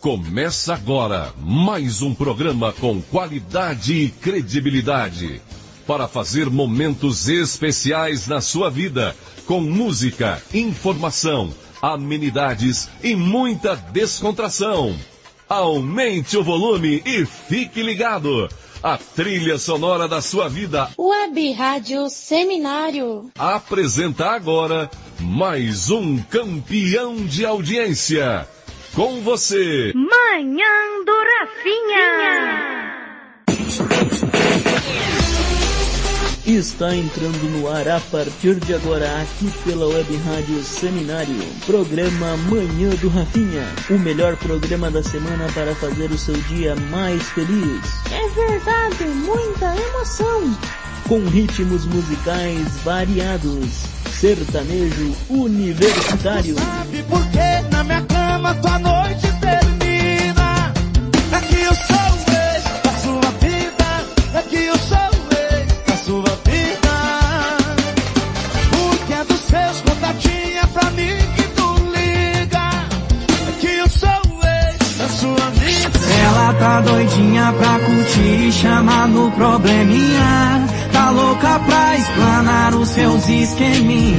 Começa agora mais um programa com qualidade e credibilidade para fazer momentos especiais na sua vida, com música, informação, amenidades e muita descontração. Aumente o volume e fique ligado. A trilha sonora da sua vida. Web Rádio Seminário. Apresenta agora mais um campeão de audiência. Com você, Manhã do Rafinha. Está entrando no ar a partir de agora aqui pela Web Rádio Seminário. Programa Manhã do Rafinha. O melhor programa da semana para fazer o seu dia mais feliz. É verdade, muita emoção. Com ritmos musicais variados. Sertanejo universitário. Sabe por que na minha cama tua noite termina? É que eu sou o rei da sua vida. É que eu sou o rei da sua vida. Porque é dos seus contatinhos pra mim que tu liga. É que eu sou o rei da sua vida. Ela tá doidinha pra curtir e chamar no probleminha. Tá louca pra explanar os seus esqueminhas.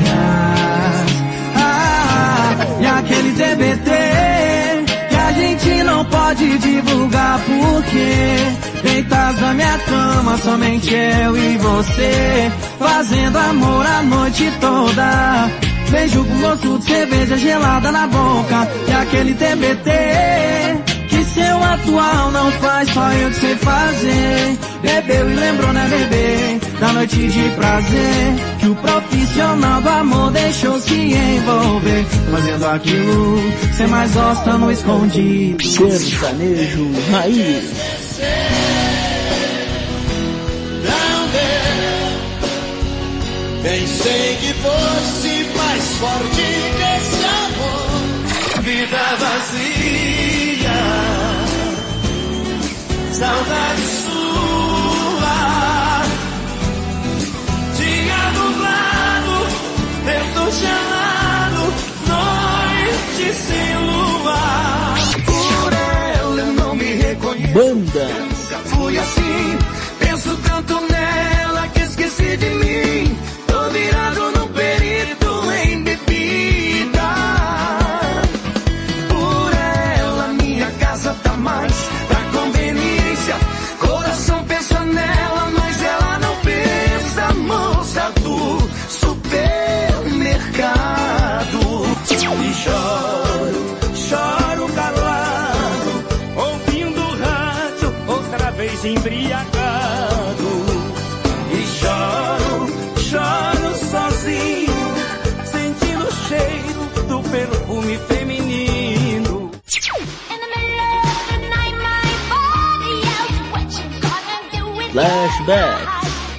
E aquele TBT que a gente não pode divulgar porque deitas na minha cama, somente eu e você, fazendo amor a noite toda. Beijo com gosto de cerveja gelada na boca. E aquele TBT que seu atual não faz, só eu que sei fazer. Bebeu e lembrou, né, bebê, da noite de prazer que o profissional do amor deixou se envolver, fazendo aquilo que cê mais gosta no escondido. Sertanejo raiz. Pensei que fosse mais forte que esse amor. Vida vazia, saudade sua. Dia nublado, vento gelado, noite sem lua. Por ela eu não me reconheço. Banda. Nunca fui assim, penso tanto nela que esqueci de mim. Tô virado no perito em bebida. Por ela minha casa tá mais da conveniência. Coração pensa nela, mas ela não pensa. Moça do supermercado. E choro, choro calado, ouvindo o rádio, outra vez embriagado. E choro, choro sozinho, sentindo o cheiro do perfume feminino. Flashback.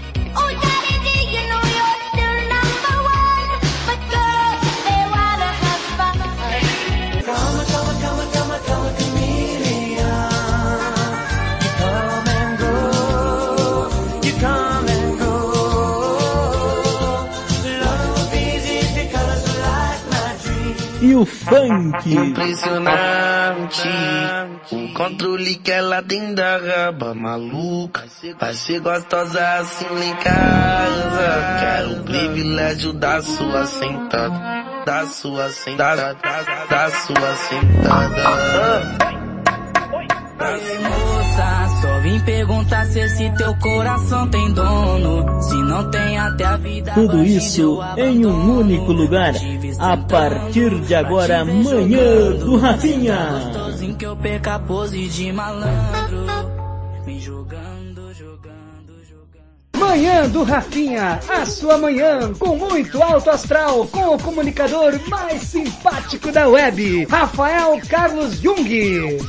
E o funk. Impressionante, o controle que ela tem da raba maluca. Vai ser gostosa assim lá em casa. Quero o privilégio da sua sentada, da sua sentada, da sua sentada. Ei, moça, só vim perguntar se esse teu coração tem dono. Se não tem, até a vida. Tudo isso em um único lugar. A partir de agora, Manhã do Rafinha. Que eu perca a pose de malandro. Vem jogando, jogando, jogando. Manhã do Rafinha, a sua manhã com muito alto astral, com o comunicador mais simpático da web, Rafael Carlos Jung.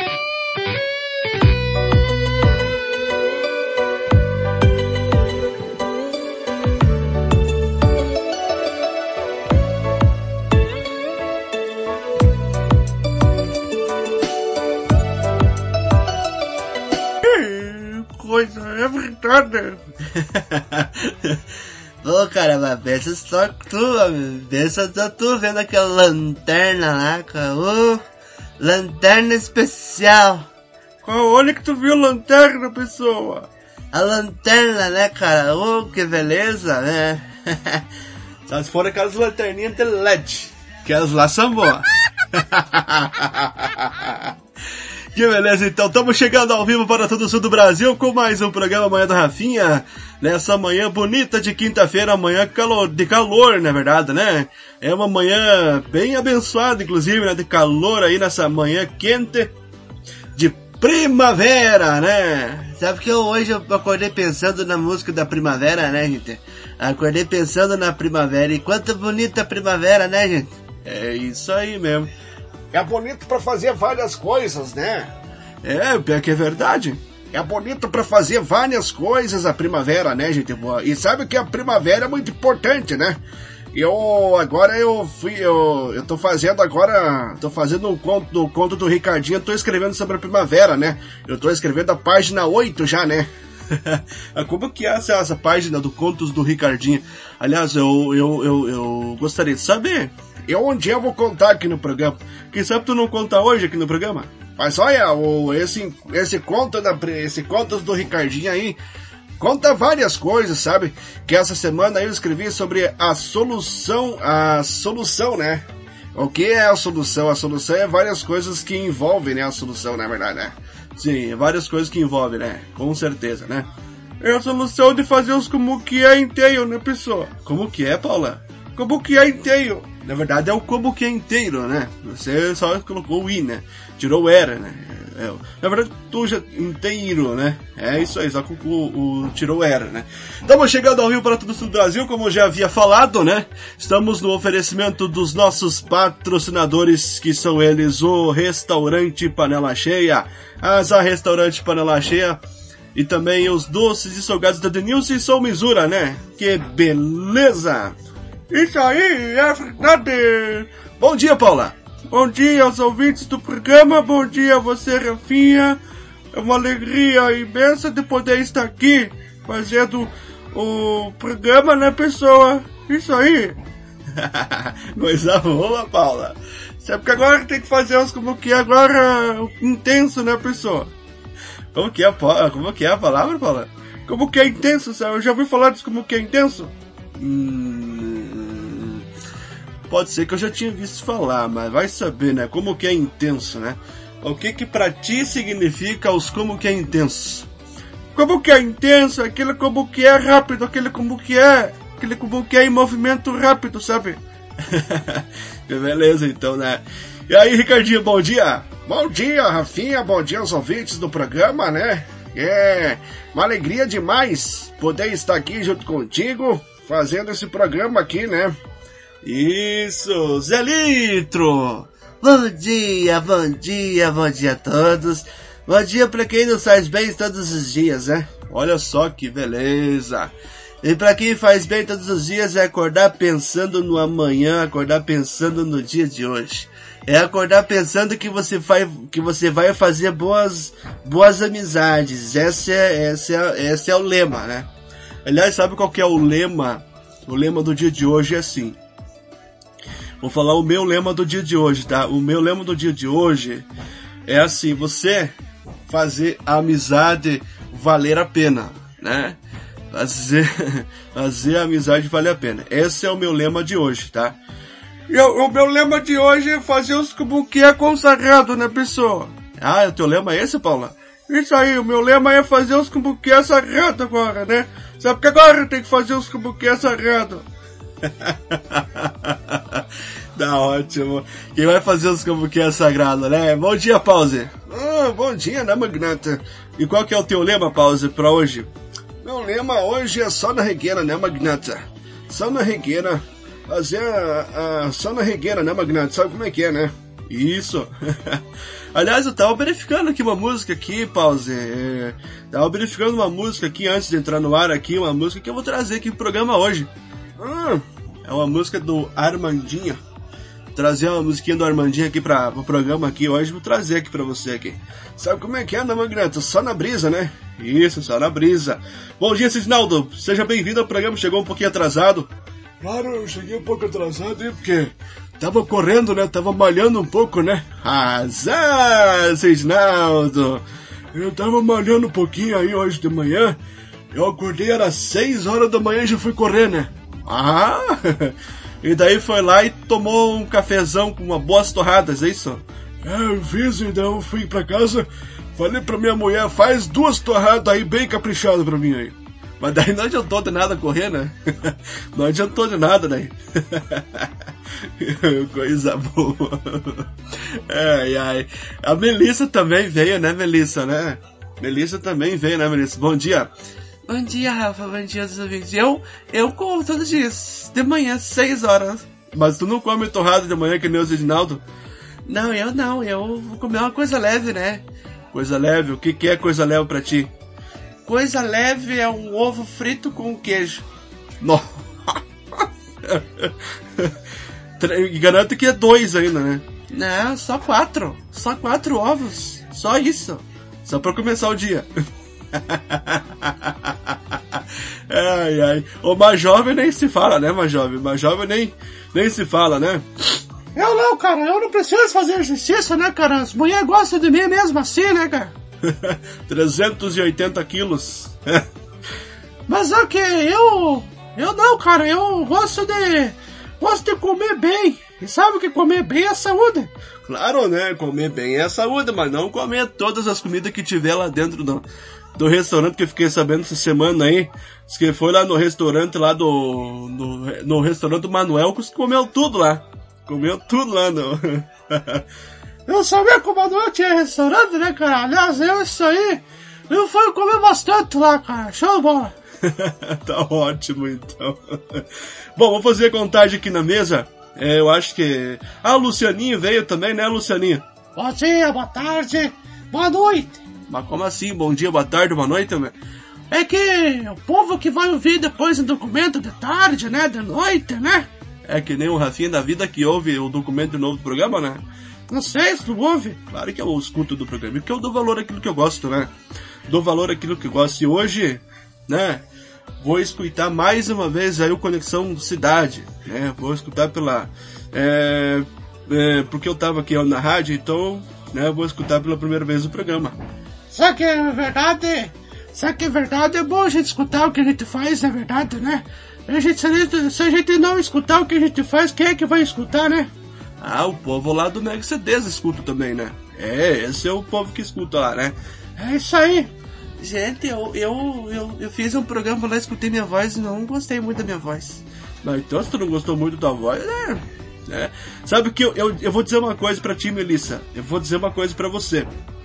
Coisa é verdade. Ô, cara, mas pensa só tu, meu. Pensa só tu vendo aquela lanterna lá, cara. Lanterna especial. Onde que tu viu lanterna, pessoa? A lanterna, né, cara? Oh, que beleza, né? Só se for aquelas lanterninhas de LED, que elas lá são boas. Que beleza, então, estamos chegando ao vivo para todo o sul do Brasil com mais um programa Manhã do Rafinha, nessa manhã bonita de quinta-feira, manhã de calor, na verdade, né? É uma manhã bem abençoada, inclusive, né, de calor aí nessa manhã quente de primavera, né? Sabe que hoje eu acordei pensando na música da primavera, né, gente? Acordei pensando na primavera, e quanta bonita primavera, né, gente? É isso aí mesmo. É bonito pra fazer várias coisas, né? É que é verdade. É bonito pra fazer várias coisas a primavera, né, gente? E sabe que a primavera é muito importante, né? Eu tô fazendo um conto do Ricardinho, tô escrevendo sobre a primavera, né? Eu tô escrevendo a página 8 já, né? Como que é essa página do Contos do Ricardinho? Aliás, eu gostaria de saber. Um dia eu vou contar aqui no programa. Quem sabe tu não conta hoje aqui no programa? Mas olha, esse Contos do Ricardinho aí conta várias coisas, sabe? Que essa semana eu escrevi sobre a solução, né? O que é a solução? A solução é várias coisas que envolvem, né? A solução, na verdade, né? Sim, várias coisas que envolvem, né? Com certeza, né? É a solução de fazer os como que é inteiro, né, pessoa? Como que é, Paula? Como que é inteiro? Na verdade é o como que é inteiro, né? Você só colocou o i, né? Tirou o era, né? Na verdade, tu já inteiro, né? É isso aí, só que tirou o era, né? Estamos chegando ao vivo para todo o sul do Brasil, como eu já havia falado, né? Estamos no oferecimento dos nossos patrocinadores, que são eles o Restaurante Panela Cheia, Asa Restaurante Panela Cheia, e também os doces e salgados da Denilson e Sou Misura, né? Que beleza! Isso aí, é verdade! Bom dia, Paula! Bom dia aos ouvintes do programa, bom dia a você, Rafinha. É uma alegria imensa de poder estar aqui fazendo o programa, né, pessoa? Isso aí. Coisa boa, Paula. Sabe que agora tem que fazer uns como que é agora intenso, né, pessoa? Como que é a palavra, Paula? Como que é intenso, sabe? Eu já ouvi falar disso como que é intenso. Pode ser que eu já tinha visto falar, mas vai saber, né? Como que é intenso, né? O que pra ti significa os como que é intenso? Como que é intenso? Aquele como que é rápido, aquele como que é em movimento rápido, sabe? Beleza, então, né? E aí, Ricardinho, bom dia! Bom dia, Rafinha, bom dia aos ouvintes do programa, né? É uma alegria demais poder estar aqui junto contigo, fazendo esse programa aqui, né? Isso, Zé Litro! Bom dia a todos. Bom dia pra quem nos faz bem todos os dias, né? Olha só que beleza! E pra quem faz bem todos os dias é acordar pensando no amanhã, acordar pensando no dia de hoje. É acordar pensando que você vai fazer boas amizades. Esse é o lema, né? Aliás, sabe qual que é o lema? O lema do dia de hoje é assim. Vou falar o meu lema do dia de hoje, tá? O meu lema do dia de hoje é assim, você fazer a amizade valer a pena, né? Fazer a amizade valer a pena. Esse é o meu lema de hoje, tá? E o meu lema de hoje é fazer os como que é consagrado, né, pessoa? Ah, o teu lema é esse, Paula? Isso aí, o meu lema é fazer os como que é sagrado agora, né? Sabe que agora tem que fazer os como que é sagrado. Tá ótimo. Quem vai fazer os como que é sagrado, né? Bom dia, Pause. Bom dia, né, Magnata? E qual que é o teu lema, Pause, pra hoje? Meu lema hoje é só na regueira, né, Magnata? Só na regueira. Fazer só na regueira, né, Magnata? Sabe como é que é, né? Isso. Aliás, eu tava verificando aqui uma música aqui, Pause. Tava verificando uma música aqui antes de entrar no ar aqui, uma música que eu vou trazer aqui pro programa hoje. É uma música do Armandinho. Trazer uma musiquinha do Armandinho aqui pro programa aqui hoje, vou trazer aqui pra você aqui. Sabe como é que é, né, Magnata? Só na brisa, né? Isso, só na brisa. Bom dia, Cisnaldo. Seja bem-vindo ao programa. Chegou um pouquinho atrasado. Claro, eu cheguei um pouco atrasado, hein? Porque Tava correndo, né? Tava malhando um pouco, né? Azar, Reginaldo! Eu tava malhando um pouquinho aí hoje de manhã. Eu acordei, era 6 horas da manhã e já fui correr, né? Ah! E daí foi lá e tomou um cafezão com uma boas torradas, é isso? Eu fiz, então eu fui pra casa, falei pra minha mulher, faz 2 torradas aí bem caprichadas pra mim aí. Mas daí não adiantou de nada correr, né? Não adiantou de nada daí. Coisa boa. Ai, ai. A Melissa também veio, né, Melissa, né? Melissa também veio, né, Melissa? Bom dia. Bom dia, Rafa. Bom dia, dos ouvintes. Eu como todos os dias, de manhã, 6 horas. Mas tu não come torrada de manhã que nem o Reginaldo? Não. Eu vou comer uma coisa leve, né? Coisa leve? O que é coisa leve pra ti? Coisa leve é um ovo frito com queijo. Nossa! E garanto que é 2 ainda, né? Não, só 4. Só 4 ovos. Só isso. Só pra começar o dia. Ai, ai. O mais jovem nem se fala, né, mais jovem? Mais jovem nem se fala, né? Eu não, cara. Eu não preciso fazer exercício, né, cara? As mulheres gostam de mim mesmo assim, né, cara? 380 quilos. Mas é que eu não, cara, eu gosto de comer bem. E sabe que comer bem é saúde? Claro, né, comer bem é saúde, mas não comer todas as comidas que tiver lá dentro do restaurante, que eu fiquei sabendo essa semana aí. Diz que foi lá no restaurante lá no restaurante do Manuel, que comeu tudo lá. Comeu tudo lá, não. Eu sabia que o Manuel tinha restaurante, né, cara? Aliás, eu fui comer bastante lá, cara. Show de bola. Tá ótimo, então. Bom, vou fazer a contagem aqui na mesa. Eu acho que... Ah, o Lucianinho veio também, né, Lucianinho? Bom dia, boa tarde, boa noite. Mas como assim? Bom dia, boa tarde, boa noite também? É que o povo que vai ouvir depois o documento de tarde, né, de noite, né? É que nem o Rafinha da vida que ouve o documento novo do programa, né? Não sei se tu ouve. Claro que eu escuto do programa, porque eu dou valor àquilo que eu gosto, né? Dou valor àquilo que eu gosto. E hoje, né, vou escutar mais uma vez aí o Conexão Cidade, né? Vou escutar porque eu tava aqui na rádio, então, né, vou escutar pela primeira vez o programa. Sabe que é verdade? É bom a gente escutar o que a gente faz, é verdade, né? Se a gente não escutar o que a gente faz, quem é que vai escutar, né? Ah, o povo lá do Mega CDs escuta também, né? Esse é o povo que escuta lá, né? É isso aí. Gente, eu fiz um programa lá, escutei minha voz e não gostei muito da minha voz. Mas então, se tu não gostou muito da tua voz, né? Sabe que eu vou dizer uma coisa pra ti, Melissa. Eu vou dizer uma coisa pra você.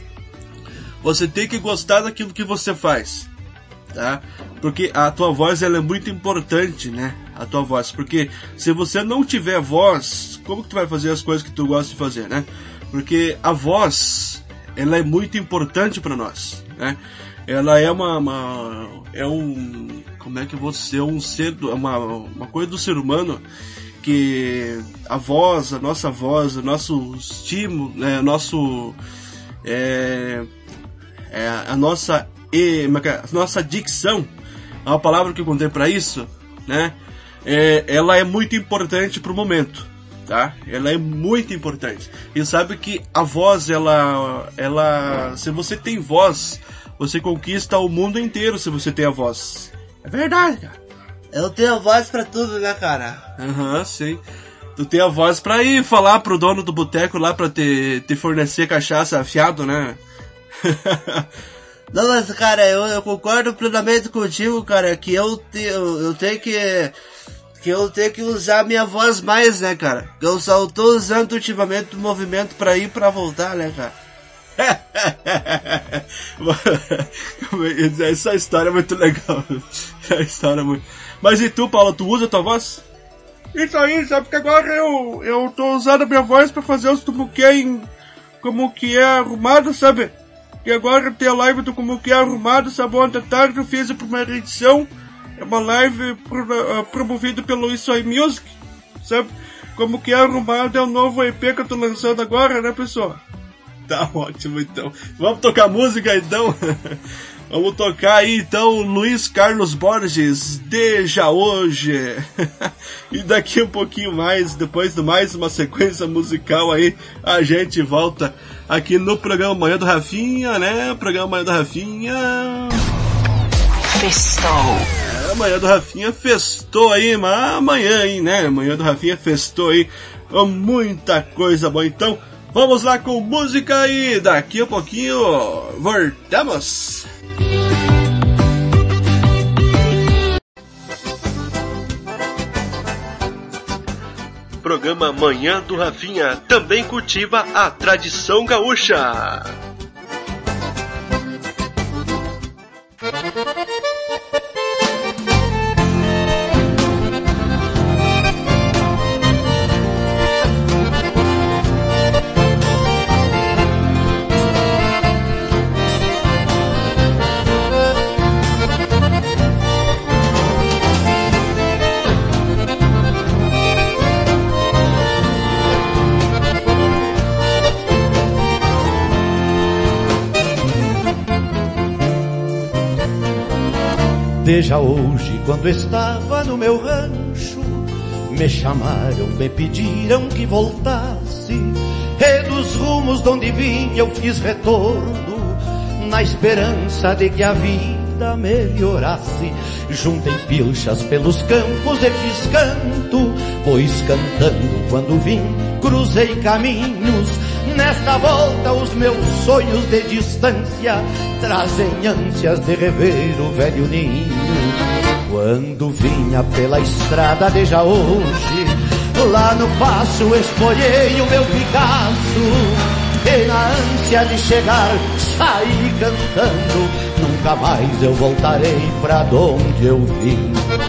Você tem que gostar daquilo que você faz, tá? Porque a tua voz, ela é muito importante, né? A tua voz. Porque se você não tiver voz, como que tu vai fazer as coisas que tu gosta de fazer, né? Porque a voz, ela é muito importante pra nós, né? Ela é como é que eu vou dizer? Uma coisa do ser humano, que a voz, a nossa voz, o nosso estímulo, né? A nossa dicção, é uma palavra que eu contei para isso, né? Ela é muito importante pro momento, tá? Ela é muito importante. E sabe que a voz, se você tem voz, você conquista o mundo inteiro se você tem a voz. É verdade, cara. Eu tenho a voz pra tudo, né, cara? Aham, sim. Tu tem a voz pra ir falar pro dono do boteco lá pra te fornecer cachaça afiado, né? Não, mas, cara, eu concordo plenamente contigo, cara, que eu tenho que usar a minha voz mais, né, cara? Eu só tô usando ultimamente o movimento pra ir e pra voltar, né, cara? Essa história é muito legal. Essa história é muito... Mas e tu, Paulo, tu usa a tua voz? Isso aí, sabe que agora eu tô usando a minha voz pra fazer os como que é arrumado, sabe? E agora tem a live do Como que é Arrumado, sabe? Ontem à tarde eu fiz a primeira edição. É uma live promovida pelo Isso Aí Music, sabe? Como que é Arrumado é o novo EP que eu tô lançando agora, né, pessoal? Tá ótimo, então. Vamos tocar música, então? Vamos tocar aí então Luiz Carlos Borges, Deja Hoje. E daqui um pouquinho mais, depois de mais uma sequência musical aí, a gente volta aqui no programa Manhã do Rafinha, né? Programa Manhã do Rafinha. Festou. Manhã do Rafinha festou aí, mas amanhã, hein, né? Manhã do Rafinha festou aí. Muita coisa boa. Então, vamos lá com música e daqui a pouquinho voltamos. Programa Manhã do Rafinha também cultiva a tradição gaúcha. Desde hoje, quando estava no meu rancho, me chamaram, me pediram que voltasse, e dos rumos de onde vinha eu fiz retorno, na esperança de que a vida melhorasse. Juntei pilchas pelos campos e fiz canto, pois cantando quando vim cruzei caminhos. Nesta volta os meus sonhos de distância trazem ânsias de rever o velho ninho. Quando vinha pela estrada desde hoje, lá no passo espolhei o meu Picasso, e na ânsia de chegar saí cantando, nunca mais eu voltarei pra onde eu vim.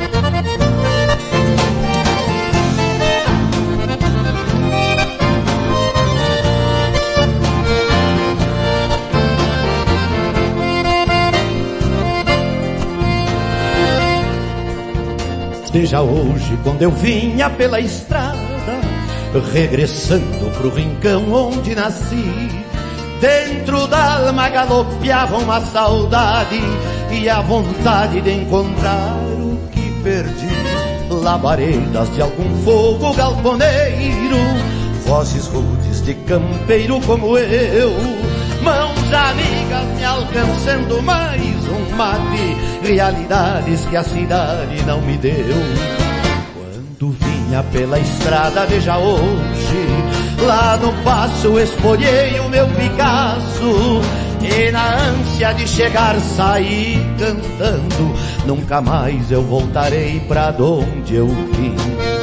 Desde hoje, quando eu vinha pela estrada, regressando pro rincão onde nasci, dentro da alma galopeava uma saudade e a vontade de encontrar o que perdi. Labaredas de algum fogo galponeiro, vozes rudes de campeiro como eu, mãos amigas me alcançando mais um mate, realidades que a cidade não me deu. Quando vinha pela estrada desde hoje, lá no passo espolhei o meu Picasso, e na ânsia de chegar saí cantando, nunca mais eu voltarei pra onde eu vim.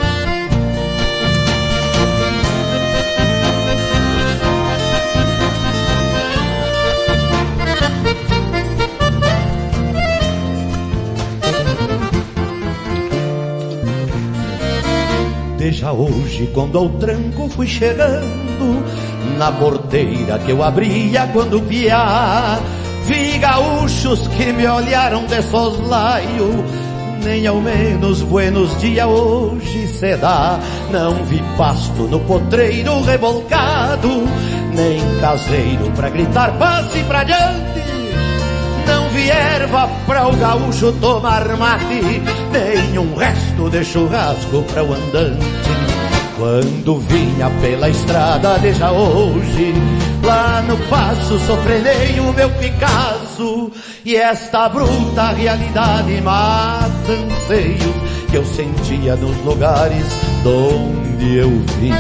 Desde hoje, quando ao tranco fui chegando, na porteira que eu abria quando piá, vi gaúchos que me olharam de soslaio, nem ao menos buenos dias hoje se dá. Não vi pasto no potreiro revolcado, nem caseiro pra gritar passe pra diante, não vi erva pra o gaúcho tomar mate, nem um resto de churrasco pra o andante. Quando vinha pela estrada desde hoje, lá no passo sofrenei o meu Picasso, e esta bruta realidade mata anseios que eu sentia nos lugares donde eu vim.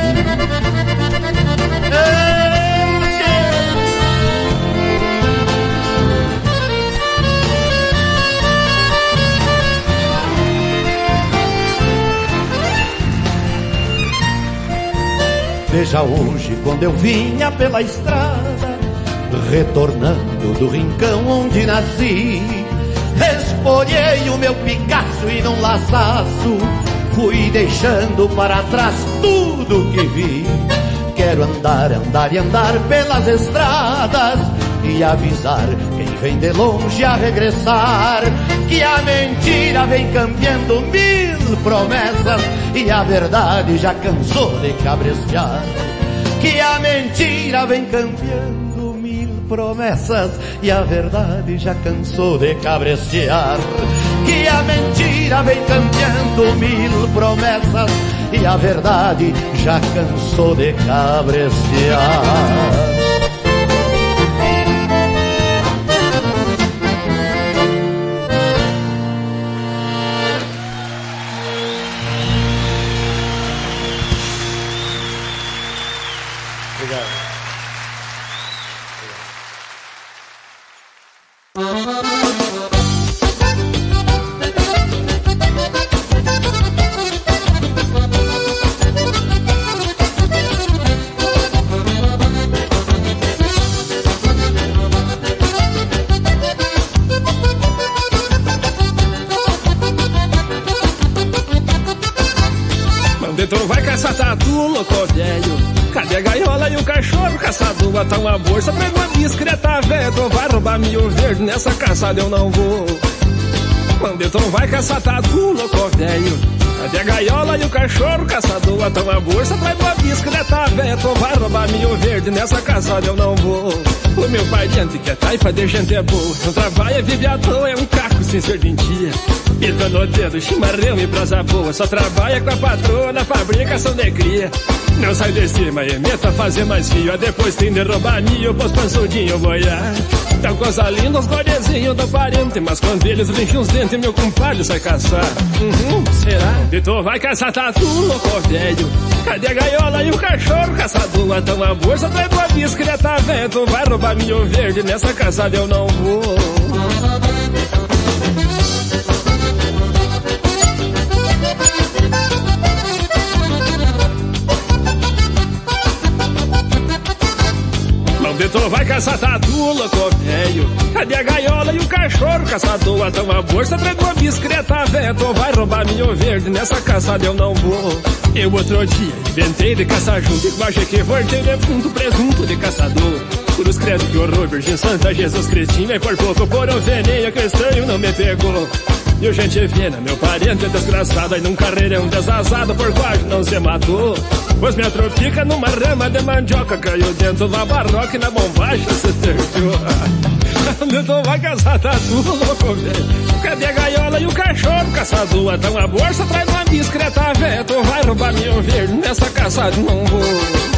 Desde hoje, quando eu vinha pela estrada, retornando do rincão onde nasci, espolhei o meu Picasso e num laçaço fui deixando para trás tudo que vi. Quero andar, andar e andar pelas estradas e avisar quem vem de longe a regressar, que a mentira vem cambiando mil promessas e a verdade já cansou de cabrestear. Que a mentira vem cambiando mil promessas e a verdade já cansou de cabrestear. Que a mentira vem cambiando 1000 promessas e a verdade já cansou de cabrestear. Mandetão vai caçar tatu, louco velho. Cadê a gaiola e o cachorro caçador? Bota uma bolsa, traz uma discreta velho. Vai roubar milho verde, nessa caçada eu não vou. Mandetão vai caçar tatu, louco velho. Cadê a gaiola e o cachorro caçador? Bota uma bolsa, traz uma discreta velho. Vai roubar milho verde, nessa caçada eu não vou. O meu pariente que é taifa de gente é boa. Não trabalha, vive à toa, é um caco sem serventia. Pita no dedo, chimarrão e brasa boa. Só trabalha com a patroa na fabricação de cria. Não sai de cima e meta a fazer mais fio. Depois tem de roubar ninho, pôs pançudinho boiar. Tão coisa linda os gordezinhos do parente. Mas quando eles linchem os dentes, meu compadre sai caçar. Será? E tu vai caçar tatu, louco velho. Cadê a gaiola e o cachorro caçador? Então a bolsa traz tua discreta velho. Tu vai roubar milho verde, nessa caçada eu não vou. Tu vai caçar tatu, louco velho. Cadê a gaiola e o cachorro caçador? Então a bolsa traz uma discreta velho. Tu vai roubar milho verde, nessa caçada eu não vou. Eu outro dia inventei de caçar junto, igual que voltei defunto, presunto de caçador. Cruz credo que horror, Virgem Santa, Jesus Cristina. E por pouco por um veneno que estranho não me pegou. E o gente fina, meu parente desgraçado, aí num carreirão desazado, por quase não se matou. Pois me atrofica numa rama de mandioca, caiu dentro da barroca e na bombacha se terminou. Então vai caçar tatu, louco velho. Cadê a gaiola e o cachorro caçador? Então a bolsa traz uma discreta velho. Tu vai roubar milho verde, nessa caçada não vou.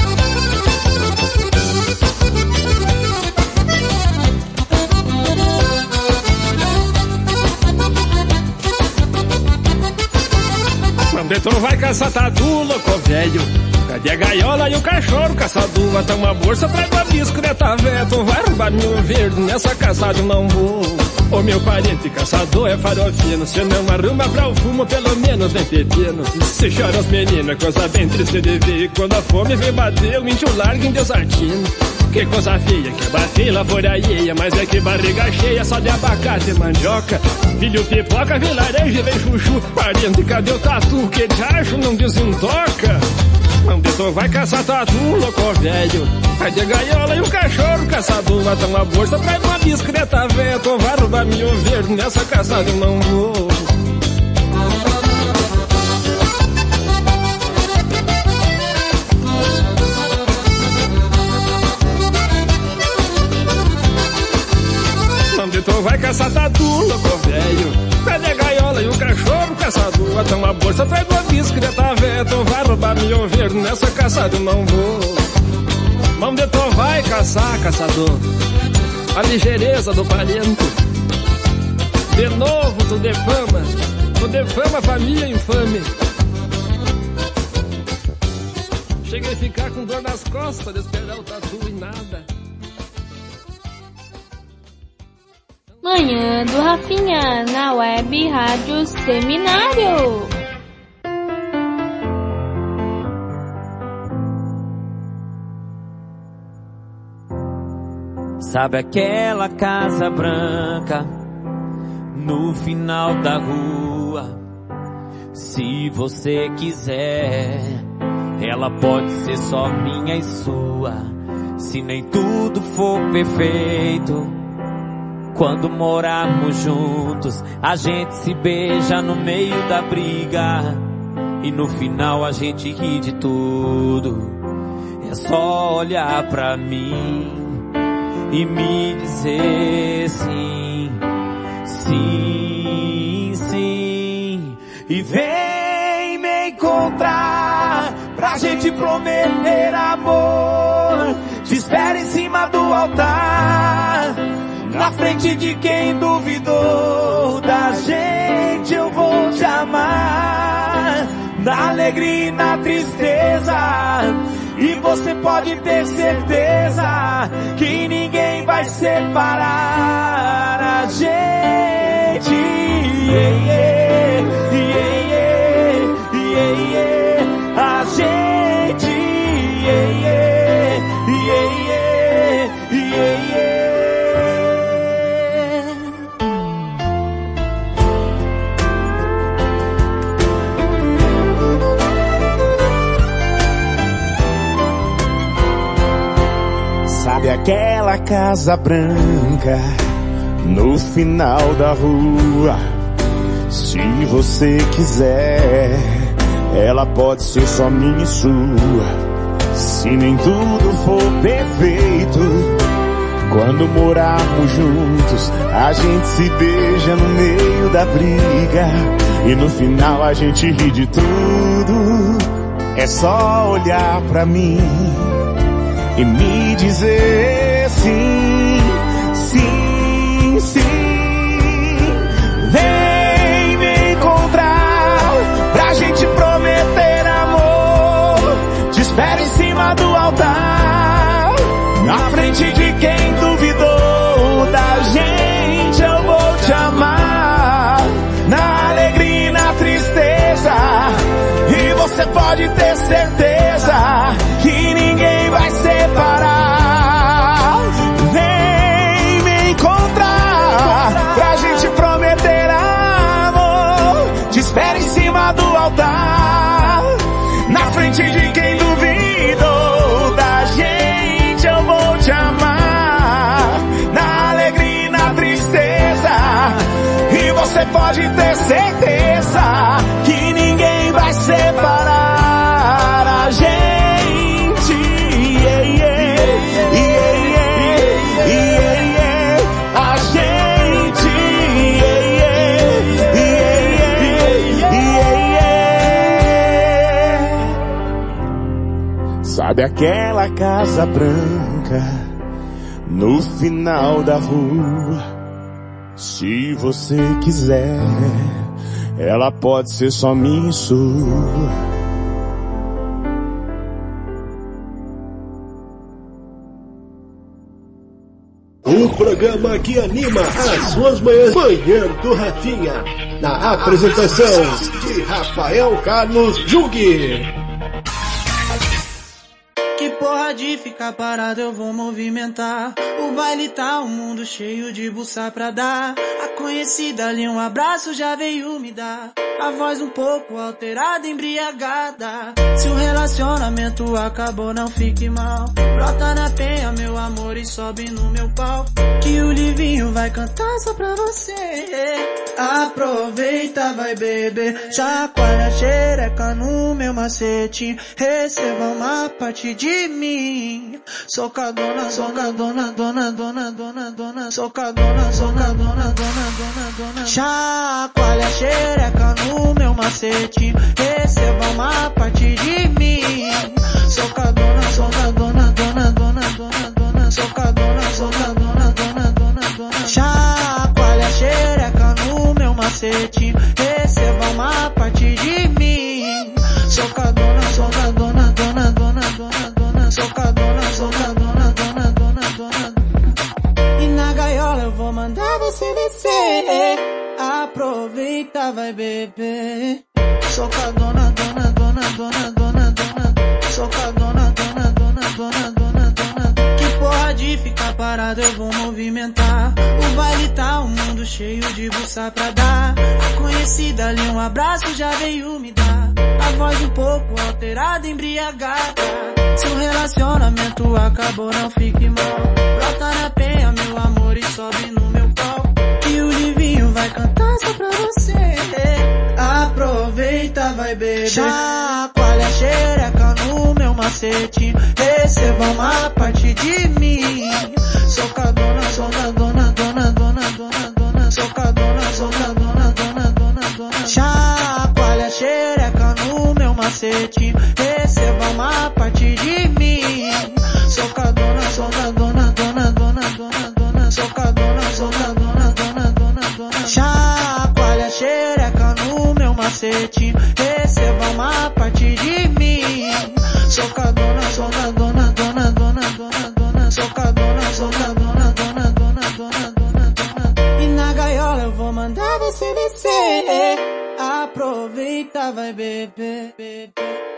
Mandetão vai caçar tatu, louco velho. Cadê a gaiola e o cachorro caçador? Então uma bolsa traz uma discreta velho. Tu vai roubar milho verde, nessa caçada eu não vou. O meu parente caçador é farofino. Se não arruma pra o fumo, pelo menos vem pepino. Se choram os meninos, é coisa bem triste de ver. E quando a fome vem bater, o índio larga em desartino. Que coisa feia, que bater em lavoura alheia. Mas é que barriga cheia, só de abacate e mandioca. Filho pipoca, vem laranja e vem chuchu. Parente, cadê o tatu? Que de acho não desentoca. Mandetão vai caçar tatu, louco velho. Cadê a gaiola e o cachorro caçador? Mata uma bolsa, traz uma discreta velho. Tu vai roubar milho verde, nessa caçada eu não vou. Mandetão vai caçar tatu, louco velho. Cadê a gaiola e o cachorro caçador? Até uma bolsa, traz uma discreta velho. Tu vai roubar milho verde, nessa caçada eu não vou. Mandetão vai caçar, caçador. A ligeireza do parente. De novo tu defama a família infame. Cheguei a ficar com dor nas costas de esperar o tatu e nada. Manhã do Rafinha, na web Rádio Seminário. Sabe aquela casa branca no final da rua? Se você quiser, ela pode ser só minha e sua. Se nem tudo for perfeito, quando morarmos juntos, a gente se beija no meio da briga e no final a gente ri de tudo. É só olhar pra mim. e me dizer sim, sim, sim. E vem me encontrar pra gente prometer amor. Te espero em cima do altar, na frente de quem duvidou da gente. Eu vou te amar, na alegria e na tristeza. E você pode ter certeza que ninguém vai separar a gente. Yeah, yeah, yeah, yeah, yeah, a gente. Yeah, yeah, yeah, yeah, yeah, yeah. Sabe aquela casa branca no final da rua? Se você quiser, ela pode ser só minha e sua. Se nem tudo for perfeito, quando morarmos juntos, a gente se beija no meio da briga, e no final a gente ri de tudo. É só olhar pra mim e me dizer sim, sim, sim. Vem me encontrar pra gente prometer amor. Te espero em cima do altar, na frente de quem duvidou da gente. Eu vou te amar, na alegria e na tristeza. E você pode ter certeza que ninguém vai separar. Vem me encontrar pra gente prometer amor. Te espero em cima do altar, na frente de quem duvidou da gente. Eu vou te amar, na alegria e na tristeza. E você pode ter certeza que ninguém vai separar a gente. Yeah, yeah, yeah, yeah, yeah, yeah. A gente. Yeah, yeah, yeah, yeah, yeah. Sabe aquela casa branca no final da rua? Se você quiser, ela pode ser só minha e sua. Um programa que anima as suas manhãs. Manhã do Rafinha. Na apresentação de Rafael Carlos Jung. Que porra de ficar parado, eu vou movimentar. O baile tá um mundo cheio de buça pra dar. A conhecida ali um abraço já veio me dar. A voz um pouco alterada, embriagada. Se o relacionamento acabou, não fique mal. Brota na penha, meu amor, e sobe no meu pau. Que o Livinho vai cantar só pra você. Aproveita, vai beber. Chacoalha a xereca no meu macete. Receba uma parte de mim. Socadona, socadona, dona, dona, dona, dona. Socadona, socadona, dona, dona, dona. Chacoalha a xereca no meu macete. Receba uma parte de mim. Socadona, socadona, dona, dona, dona, dona. Socadona, socadona, dona, dona, dona. Chacoalha a xereca no meu macete. Receba uma parte de mim. Socadona, socadona, dona, dona, dona, dona. Socadona, socadona, dona, dona, dona. E na gaiola eu vou mandar você descer. Aproveita, vai beber. Socadona, dona, dona, dona, dona, dona. Socadona, dona, dona, dona, dona, dona. Que porra de ficar parado, eu vou movimentar. O baile tá um mundo cheio de buça pra dar. A conhecida ali um abraço já veio me dar. A voz um pouco alterada, embriagada. Se o relacionamento acabou, não fique mal. Brota na penha, meu amor, e sobe no meu pau. Que o Livinho vai cantar só pra você. Aproveita, vai beber. Chacoalha a xereca no meu macete. Receba uma parte de mim. Soca macetinho, receba uma parte de mim. Socadona, socadona, dona, dona, dona, dona, socadona, socadona, dona, dona, dona. Chacoalha a xereca no meu macetinho, receba uma parte de mim. Socadona, socadona, dona, dona, dona, dona, socadona, socadona, dona, dona, dona, dona, dona. E na gaiola eu vou mandar você descer. Aproveita, vai beber, beber.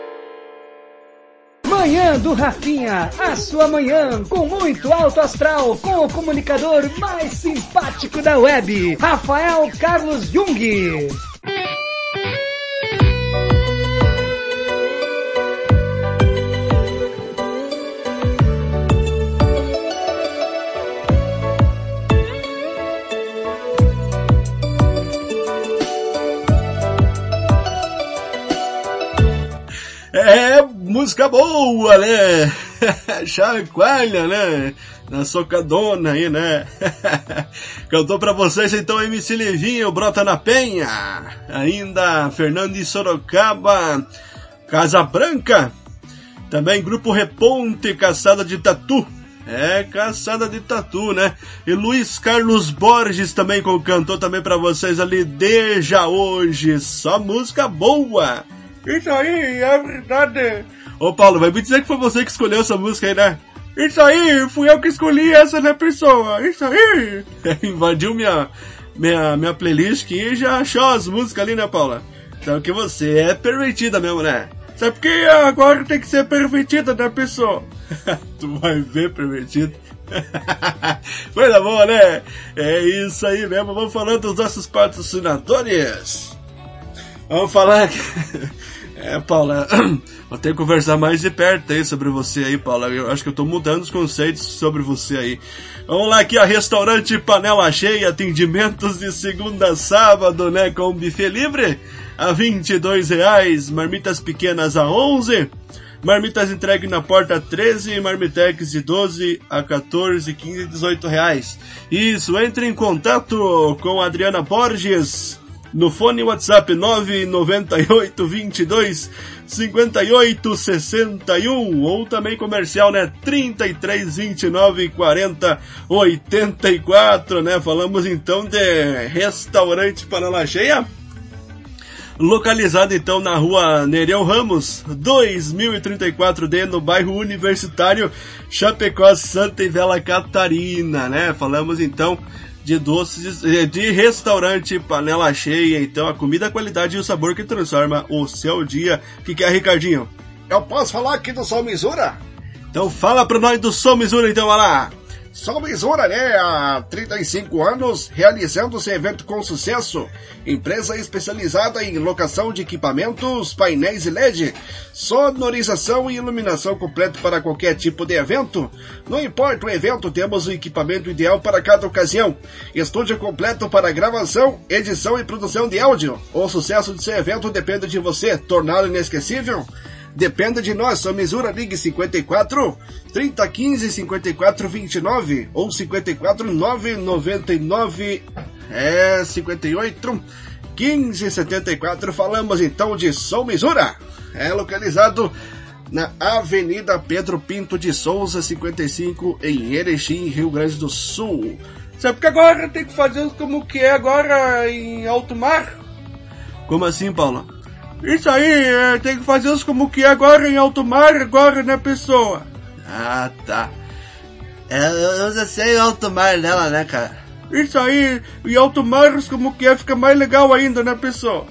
Manhã do Rafinha, a sua manhã com muito alto astral, com o comunicador mais simpático da web, Rafael Carlos Jung. Música boa, né? Chacoalha, né? Na socadona aí, né? Cantou pra vocês então MC Livinho, Brota na Penha. Ainda Fernando de Sorocaba, Casa Branca. Também Grupo Reponte, Caçada de Tatu. Caçada de Tatu, né? E Luiz Carlos Borges também cantou também pra vocês ali, Deja Hoje. Só música boa. Isso aí, é verdade. Ô Paulo, vai me dizer que foi você que escolheu essa música aí, né? Isso aí, fui eu que escolhi essa, né, pessoa? Isso aí. Invadiu minha playlist aqui e já achou as músicas ali, né, Paula? Então que você é pervertida mesmo, né? Sabe que agora tem que ser pervertida, né, pessoa? Tu vai ver, pervertido. Coisa boa, né? É isso aí mesmo. Vamos falando dos nossos patrocinadores. Vamos falar aqui. Paula, vou ter que conversar mais de perto aí sobre você aí, Paula. Eu acho que eu tô mudando os conceitos sobre você aí. Vamos lá aqui, ó, restaurante Panela Cheia, atendimentos de segunda a sábado, né, com buffet livre a R$22, marmitas pequenas a 11, marmitas entregue na porta a 13, marmitex de 12 a 14, 15 e 18 reais. Isso, entre em contato com a Adriana Borges no fone WhatsApp 998 22 58 61 ou também comercial, né, 33 29 40 84, né? Falamos então de restaurante Panela Cheia, localizado então na rua Nereu Ramos 2034D, no bairro Universitário, Chapecó, Santa e Bela Catarina, né? Falamos então de doces, de restaurante Panela Cheia, então a comida, a qualidade e o sabor que transforma o seu dia. O que é, Ricardinho? Eu posso falar aqui do Som Misura? Então fala pra nós do Som Misura, então, vai lá. Som Misura, né? Há 35 anos, realizando esse evento com sucesso. Empresa especializada em locação de equipamentos, painéis e LED, sonorização e iluminação completo para qualquer tipo de evento. Não importa o evento, temos o equipamento ideal para cada ocasião. Estúdio completo para gravação, edição e produção de áudio. O sucesso de seu evento depende de você. Torná-lo inesquecível? Depende de nós. Som Misura, ligue 54 3015 54 29 ou 54 999 58 15 74. Falamos então de Som Misura. É localizado na Avenida Pedro Pinto de Souza, 55, em Erechim, Rio Grande do Sul. Sabe que agora tem que fazer como que é agora em alto mar? Como assim, Paula? Isso aí, tem que fazer os como que é agora em alto mar, agora, né, pessoa? Ah, tá. Eu já sei alto mar dela, né, cara? Isso aí, em alto mar, como que é, fica mais legal ainda, né, pessoa?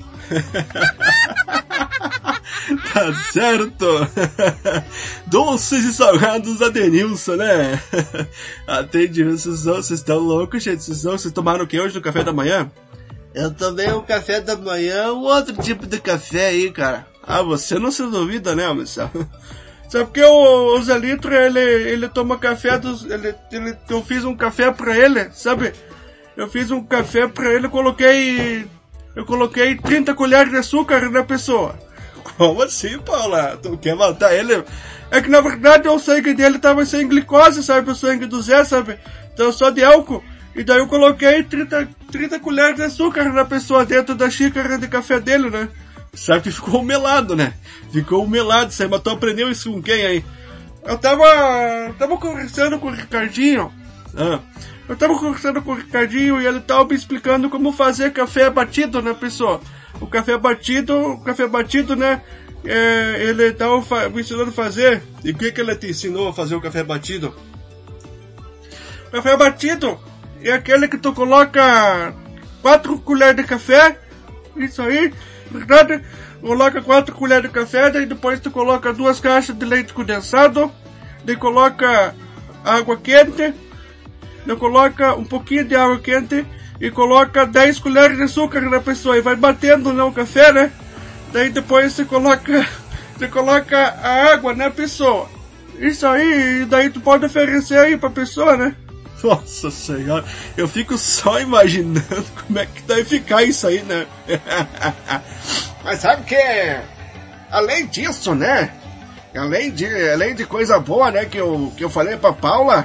Tá certo. Doces e salgados Adenilson, né? Atendimento, vocês estão loucos, gente? Vocês tomaram o que hoje no café da manhã? Eu tomei um café da manhã, um outro tipo de café aí, cara. Ah, você não se duvida, né, Marcelo? Sabe porque o Zé Litro, ele toma café eu fiz um café pra ele, sabe? Eu fiz um café pra ele, eu coloquei 30 colheres de açúcar na pessoa. Como assim, Paula? Tu quer matar ele? É que na verdade o sangue dele tava sem glicose, sabe? O sangue do Zé, sabe? Então só de álcool. E daí eu coloquei 30 colheres de açúcar na pessoa dentro da xícara de café dele, né? Sabe que ficou melado, né? Ficou melado, você matou, aprendeu isso com quem aí? Eu tava conversando com o Ricardinho. Eu tava conversando com o Ricardinho e ele tava me explicando como fazer café batido, né, pessoal? O café batido, né? Ele tava me ensinando a fazer. E o que ele te ensinou a fazer o café batido? O café batido é aquele que tu coloca 4 colheres de café. Isso aí, verdade? Coloca 4 colheres de café, daí depois tu coloca 2 caixas de leite condensado, daí coloca água quente, daí coloca um pouquinho de água quente e coloca 10 colheres de açúcar na pessoa e vai batendo, né, o café, né? Daí depois você coloca a água, né, pessoa? Isso aí, daí tu pode oferecer aí pra pessoa, né? Nossa senhora, eu fico só imaginando como é que deve ficar isso aí, né? Mas sabe que, além disso, né? Além de coisa boa, né? Que eu falei pra Paula,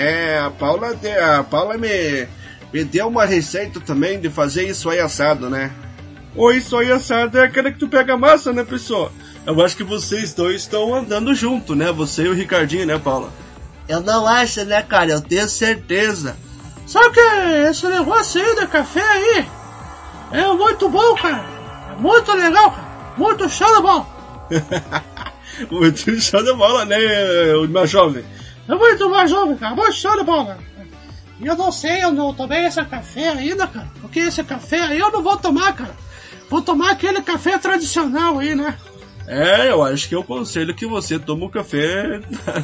a Paula me deu uma receita também de fazer isso aí assado, né? Ou isso aí assado é aquela que tu pega a massa, né, pessoal? Eu acho que vocês dois estão andando junto, né? Você e o Ricardinho, né, Paula? Eu não acho, né, cara? Eu tenho certeza. Sabe que esse negócio aí do café aí é muito bom, cara. É muito legal, cara. Muito show de bola. Muito show de bola, né, o mais jovem? É muito mais jovem, cara. Muito show de bola. E eu não sei, eu não tomei esse café ainda, cara. Porque esse café aí eu não vou tomar, cara. Vou tomar aquele café tradicional aí, né? Eu acho que eu aconselho que você tome o café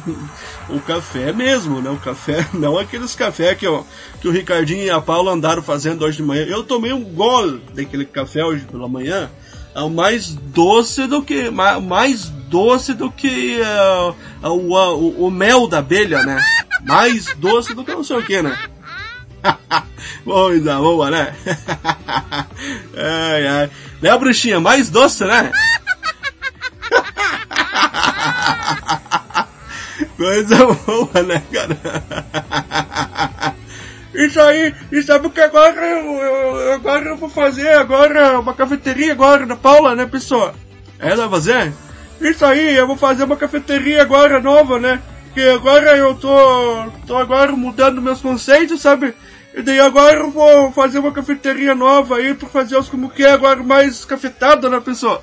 mesmo, né? O café, não aqueles café que o Ricardinho e a Paula andaram fazendo hoje de manhã. Eu tomei um gole daquele café hoje pela manhã, mais doce do que o mel da abelha, né? Mais doce do que não sei o que, né? Coisa boa, né? Ai. Né, bruxinha? Mais doce, né? Coisa boa, né, cara? Isso aí, e sabe que agora eu vou fazer uma cafeteria agora da Paula, né, pessoal? Vai fazer? Isso aí, eu vou fazer uma cafeteria agora nova, né? Que agora eu tô agora mudando meus conceitos, sabe? E daí agora eu vou fazer uma cafeteria nova aí pra fazer os como que é agora mais cafetado, né, pessoal?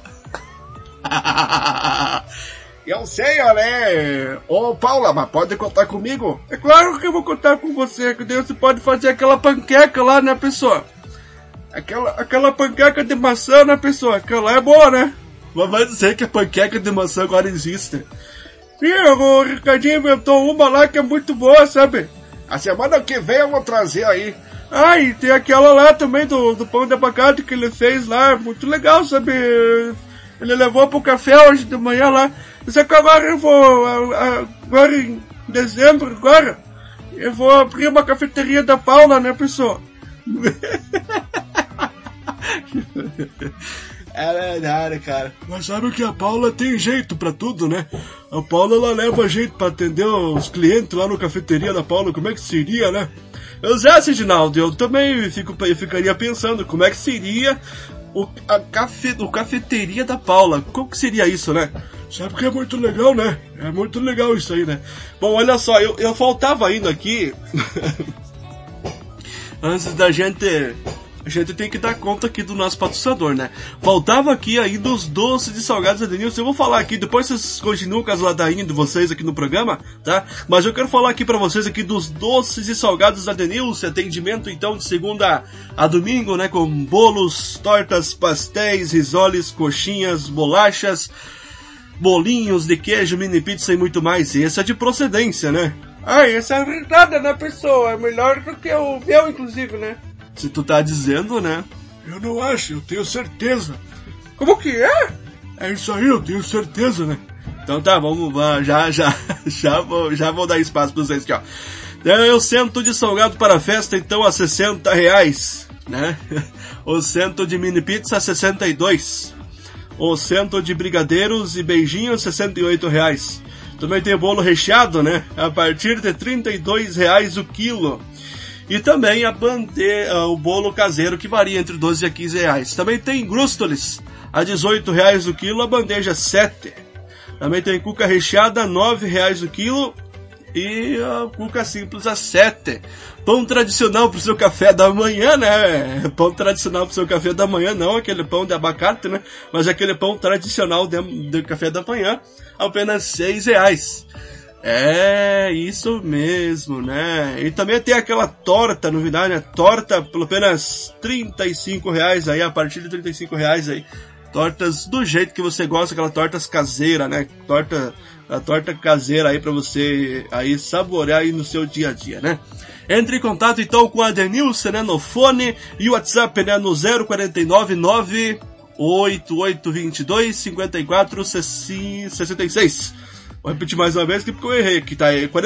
Eu sei, né? Ô, Paula, mas pode contar comigo? É claro que eu vou contar com você, que daí você pode fazer aquela panqueca lá, né, pessoal? Aquela panqueca de maçã, né, pessoal? Aquela é boa, né? Mas vai dizer que a panqueca de maçã agora existe. Sim, o Ricardinho inventou uma lá que é muito boa, sabe? A semana que vem eu vou trazer aí. E tem aquela lá também do pão de abacate que ele fez lá, muito legal, sabe? Ele levou pro café hoje de manhã lá. Só que agora eu vou, agora em dezembro, eu vou abrir uma cafeteria da Paula, né, pessoal? É verdade, cara. Mas sabe que a Paula tem jeito pra tudo, né? A Paula, ela leva jeito pra atender os clientes lá no cafeteria da Paula. Como é que seria, né? Reginaldo, eu também ficaria pensando como é que seria o cafeteria da Paula. Como que seria isso, né? Sabe que é muito legal, né? É muito legal isso aí, né? Bom, olha só, eu faltava indo aqui. Antes da gente... A gente tem que dar conta aqui do nosso patrocinador, né? Faltava aqui aí dos doces e salgados da Denilson. Eu vou falar aqui, depois vocês continuam com as ladainhas de vocês aqui no programa, tá? Mas eu quero falar aqui pra vocês aqui dos doces e salgados da Denilson. Atendimento, então, de segunda a domingo, né? Com bolos, tortas, pastéis, risoles, coxinhas, bolachas, bolinhos de queijo, mini pizza e muito mais. E esse é de procedência, né? Essa é verdade, né, pessoal? É melhor do que o meu, inclusive, né? Se tu tá dizendo, né? Eu não acho, eu tenho certeza. Como que é? É isso aí, eu tenho certeza, né? Então tá, vamos, já vou dar espaço pra vocês aqui, ó. Eu cento de salgado para a festa, então, a R$60, né? O cento de mini pizza, 62. O cento de brigadeiros e beijinhos, R$68. Também tem bolo recheado, né? A partir de R$32 o quilo. E também o bolo caseiro, que varia entre 12 a 15 reais. Também tem grústoles a R$18 o quilo, a bandeja 7. Também tem cuca recheada a R$9 o quilo e a cuca simples a 7. Pão tradicional pro seu café da manhã, né? Pão tradicional pro seu café da manhã, não aquele pão de abacate, né? Mas aquele pão tradicional de café da manhã, apenas R$6. É, isso mesmo, né? E também tem aquela torta, novidade, né? Torta por apenas R$35 aí, a partir de R$35 aí. Tortas do jeito que você gosta, aquelas tortas caseiras, né? A torta caseira aí pra você aí saborear aí no seu dia a dia, né? Entre em contato então com a Denilson, né? No fone e o WhatsApp, né? No 049 988225466. Vou repetir mais uma vez que porque eu errei aqui, tá aí,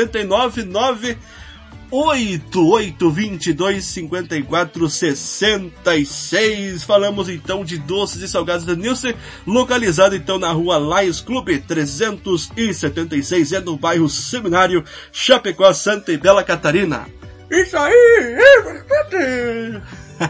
499-8822-5466. Falamos então de doces e salgados da Nilce, localizado então na rua Lions Clube 376, é no bairro Seminário, Chapecó, Santa e Bela Catarina. Isso aí, é verdade.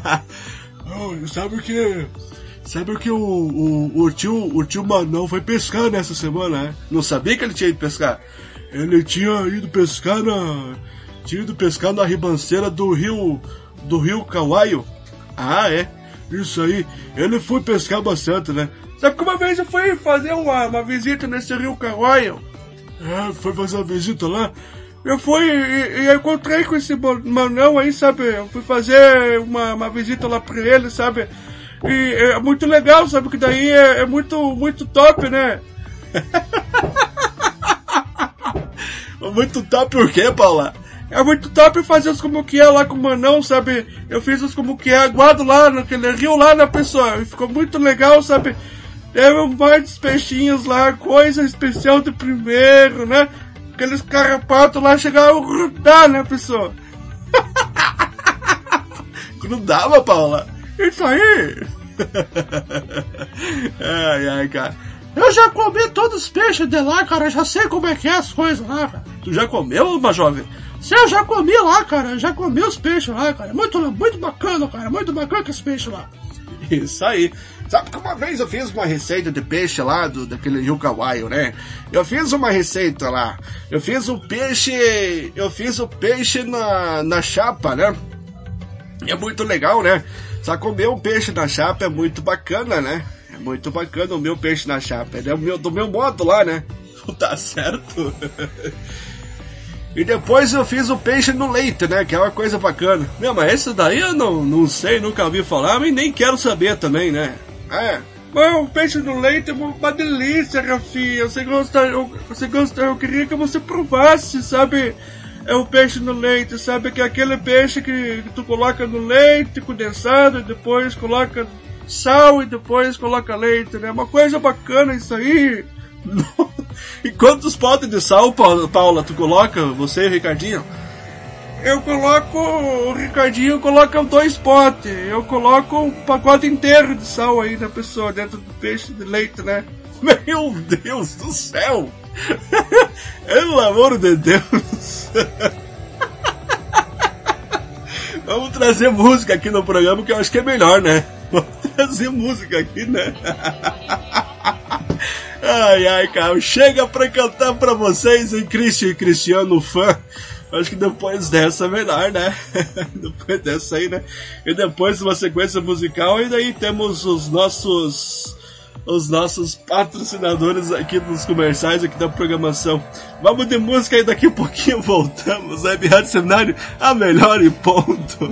Sabe que o tio Manão foi pescar nessa semana, né? Não sabia que ele tinha ido pescar. Ele tinha ido pescar na ribanceira do rio Kauaio. Ah, é? Isso aí. Ele foi pescar bastante, né? Sabe que uma vez eu fui fazer uma visita nesse rio Kauaio? É, foi fazer uma visita lá? Eu fui e encontrei com esse Manão aí, sabe? Eu fui fazer uma visita lá pra ele, sabe? E é muito legal, sabe? Que daí é muito top, né? Muito top o quê, Paula? É muito top fazer os como que é lá com o Manão, sabe? Eu fiz os como que é aguado lá naquele rio lá, né, pessoal? E ficou muito legal, sabe? Teve vários peixinhos lá, coisa especial de primeiro, né? Aqueles carrapatos lá chegaram a grudar, né, pessoal? Grudava, Paula? Isso aí! Ai, cara. Eu já comi todos os peixes de lá, cara. Eu já sei como é que é as coisas lá, cara. Tu já comeu, uma jovem? Sim, eu já comi lá, cara. Eu já comi os peixes lá, cara. Muito bacana, cara. Muito bacana que os peixes lá. Isso aí. Sabe que uma vez eu fiz uma receita de peixe lá daquele rio Kauaio, né? Eu fiz uma receita lá. Eu fiz o peixe na chapa, né? E é muito legal, né? Só comer o peixe na chapa é muito bacana, né? É muito bacana o meu peixe na chapa. É do meu modo lá, né? Tá certo? E depois eu fiz o peixe no leite, né? Que é uma coisa bacana. Meu, mas esse daí eu não sei, nunca ouvi falar, mas nem quero saber também, né? É. Bom, o peixe no leite é uma delícia, Rafinha. Eu queria que você provasse, sabe? É o peixe no leite, sabe? Que é aquele peixe que tu coloca no leite condensado, e depois coloca sal e depois coloca leite, né? Uma coisa bacana isso aí. E quantos potes de sal, Paula, tu coloca, você e o Ricardinho? O Ricardinho coloca 2 potes, eu coloco um pacote inteiro de sal aí na pessoa, dentro do peixe de leite, né? Meu Deus do céu! Pelo amor de Deus! Vamos trazer música aqui no programa, que eu acho que é melhor, né? Vamos trazer música aqui, né? Ai, cara, chega pra cantar pra vocês, hein, Cristiano fã. Acho que depois dessa é melhor, né? Depois dessa aí, né? E depois uma sequência musical, e daí temos os nossos patrocinadores aqui nos comerciais, aqui da programação. Vamos de música e daqui a pouquinho voltamos. Web Rádio Seminário, a melhor e ponto.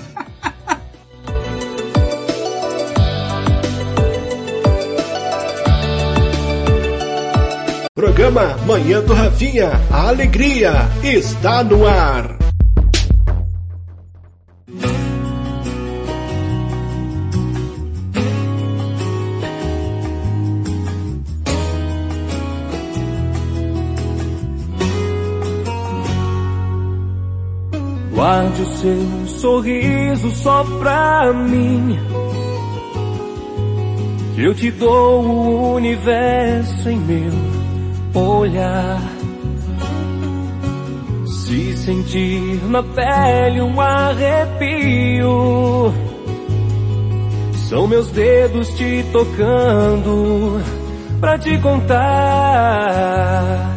Programa Manhã do Rafinha, a alegria está no ar. Guarde o seu sorriso só pra mim, eu te dou o universo em meu olhar. Se sentir na pele um arrepio, São meus dedos te tocando pra te contar.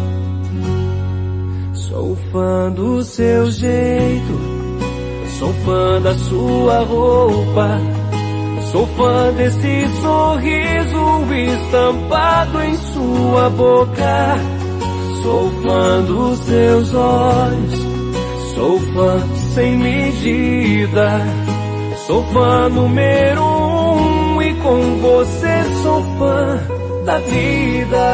Sou fã do seu jeito, sou fã da sua roupa, sou fã desse sorriso estampado em sua boca. Sou fã dos seus olhos, sou fã sem medida. Sou fã número 1 e com você sou fã da vida.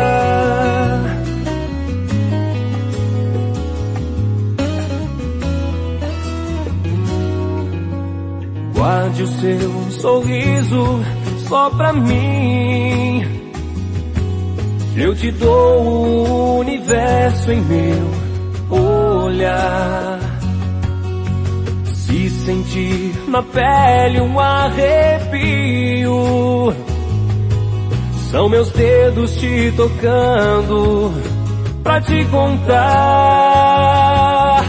Guarde o seu sorriso só pra mim. Eu te dou o universo em meu olhar. Se sentir na pele um arrepio, são meus dedos te tocando pra te contar.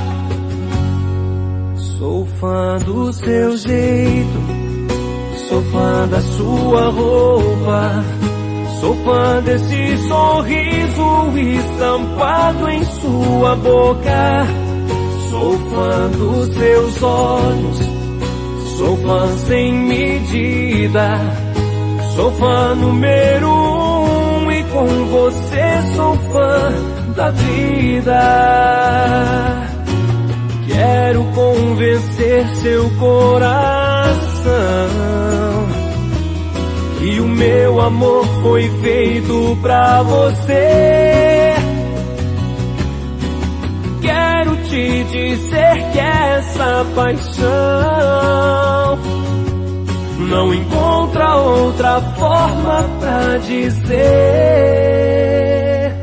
Sou fã do seu jeito, sou fã da sua roupa, sou fã desse sorriso estampado em sua boca. Sou fã dos seus olhos, sou fã sem medida. Sou fã número 1 e com você sou fã da vida. Quero convencer seu coração que o meu amor foi feito pra você. Quero te dizer que essa paixão não encontra outra forma pra dizer.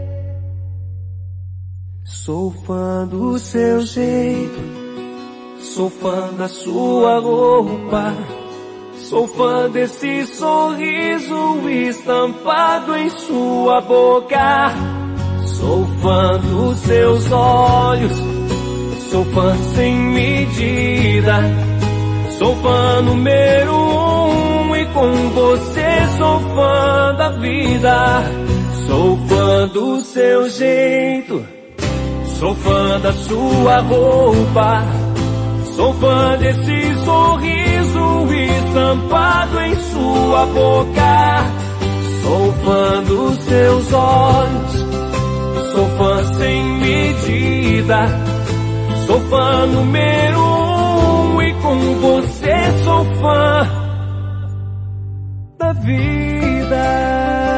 Sou fã do seu jeito, sou fã da sua roupa, sou fã desse sorriso estampado em sua boca. Sou fã dos seus olhos, sou fã sem medida. Sou fã número 1 e com você sou fã da vida. Sou fã do seu jeito, sou fã da sua roupa, sou fã desse sorriso estampado em sua boca. Sou fã dos seus olhos, sou fã sem medida. Sou fã número 1 e com você sou fã da vida.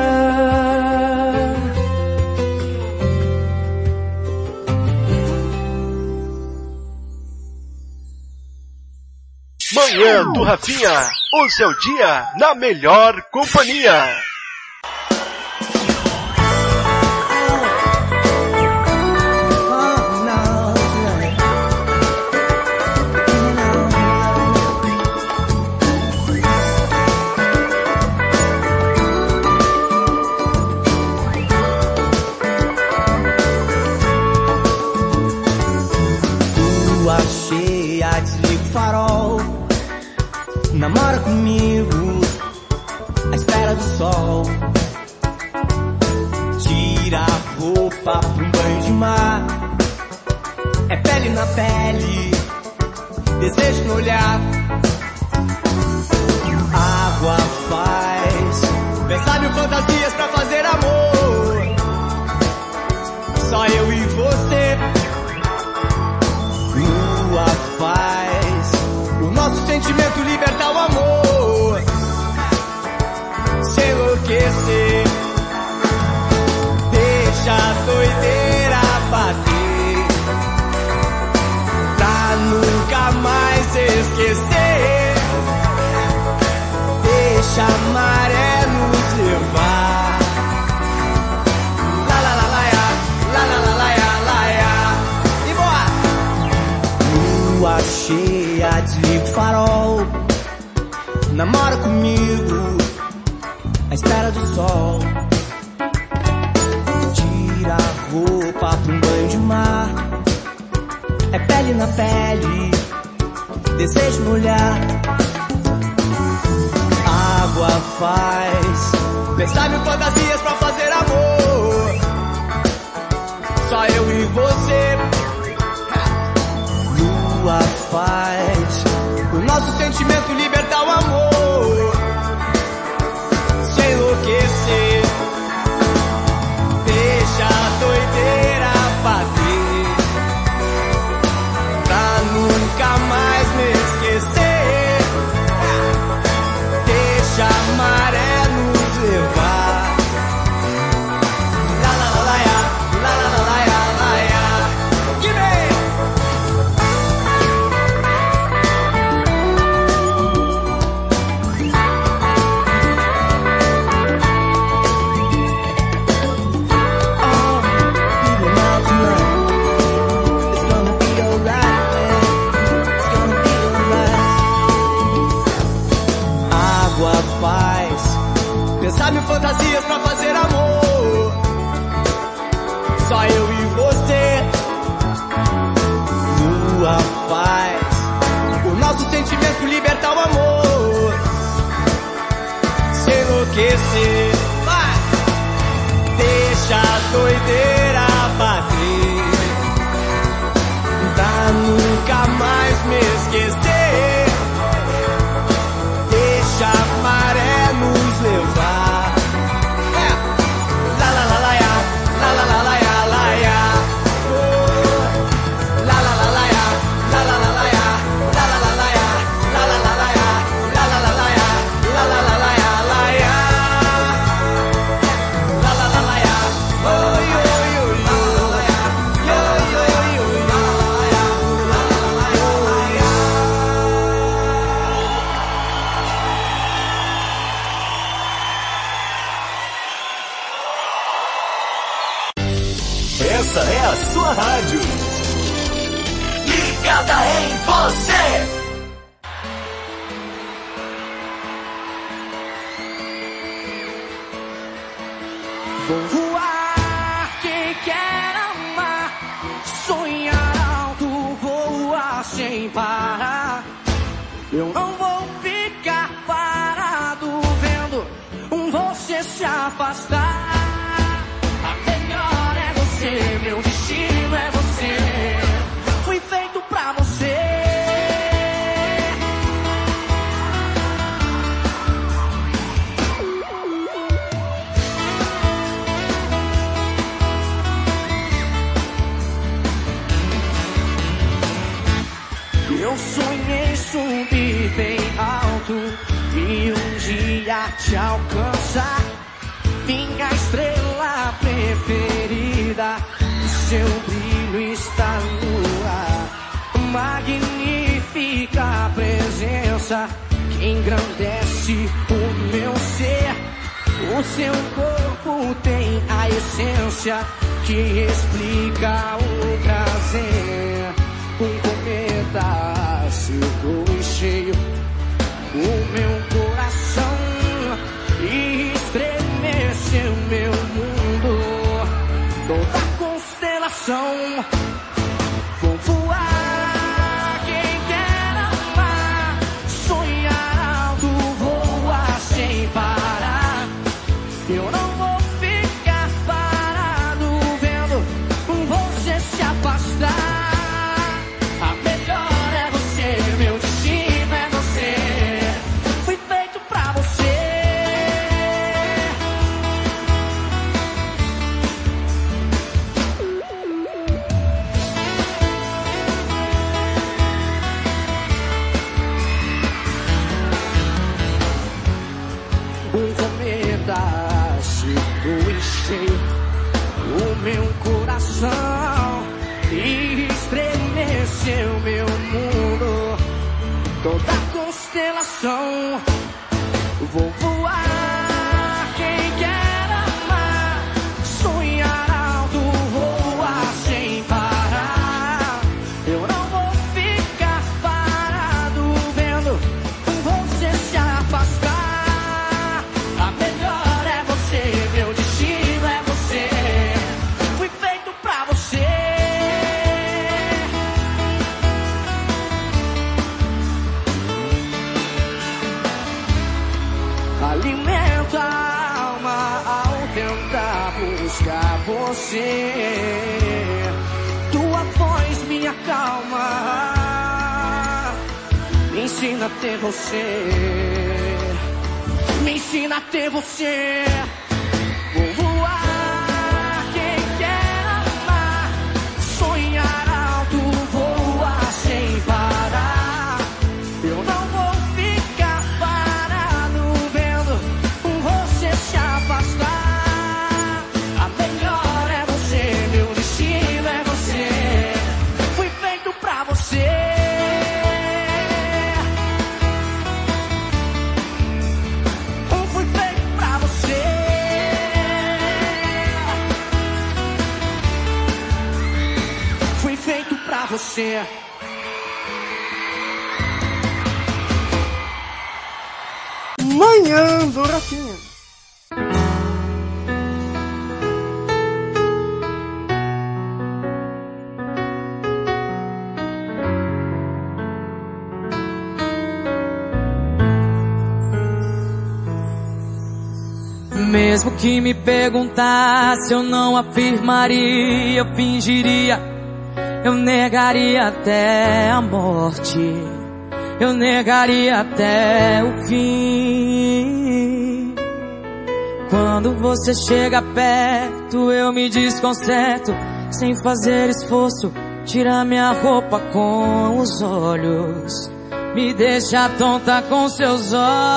Manhã do Rafinha, o seu dia na melhor companhia. Lua cheia, desliga o farol. Namora comigo, à espera do sol. Tira a roupa pra um banho de mar. É pele na pele, desejo no olhar. Água faz pensar mil fantasias pra fazer amor. Só eu e você. Lua faz o nosso sentimento libertar o amor, se enlouquecer. Deixa a doideira bater pra nunca mais esquecer. Deixa a maré nos levar. La la la la ya, la la la la ya, la ya. E boa! Lua cheia, desliga o farol. Namora comigo, à espera do sol. Tira a roupa pra um banho de mar. É pele na pele, desejo no olhar. Água faz pensar mil fantasias pra fazer amor. Só eu e você. Lua faz o nosso sentimento libertar o amor. Se enlouquecer, deixa a doideira bater, pra nunca mais me esquecer. Deixa a maré nos levar. La la la la ya, la la la la ya, la ya. Que bem! Pensar mil fantasias pra fazer amor. Só eu e você. Lua faz o nosso sentimento libertar o amor. Se enlouquecer, vai. Deixa a doideira bater, pra nunca mais me esquecer. Deixa a maré nos levar. La la la la ya, la la la la ya, la ya. La la la la ya, la la la la ya, la la la la ya, la la la la ya, la la la la ya, la la la la ya, la ya. La la la la ya, oh yo yo yo, yo yo yo yo, la la ya, la la la ya. Essa é a sua rádio. Ligada em você. Vou voar, quem quer amar, sonhar alto, voar sem parar. Eu não vou ficar parado vendo você se afastar. Meu destino é você. Fui feito pra você. Eu sonhei subir bem alto e um dia te alcançar. Minha estrela preferida, seu brilho está no ar. Magnífica presença que engrandece o meu ser. O seu corpo tem a essência que explica o prazer. Um cometa secou e cheio o meu coração e estremeceu meu mundo, toda a constelação. Vou voar, quem quer amar, sonhar alto, voar sem parar. Eu não vou ficar parado vendo você se afastar. A melhor é você, meu destino é você. Fui feito pra você. O meu coração e estremeceu meu mundo, toda a constelação. Vou voar, quem quer amar, sonhar alto, voar sem parar. Eu não vou ficar parado vendo você se afastar. A melhor é você, meu destino é você. Fui feito pra você. você. Tua voz me acalma. Me ensina a ter você. Me ensina a ter você. Vou voar, quem quer amar. Sonhar alto, voar sem parar. Eu não vou ficar parado vendo você se afastar. A melhor é você, meu destino é você. Fui feito pra você. Fui feito pra você. Fui feito pra você. Manhã do Rafinha. Mesmo que me perguntasse, eu não afirmaria, eu fingiria, eu negaria até a morte, eu negaria até o fim. Quando você chega perto, eu me desconcerto, sem fazer esforço, tira minha roupa com os olhos, me deixa tonta com seus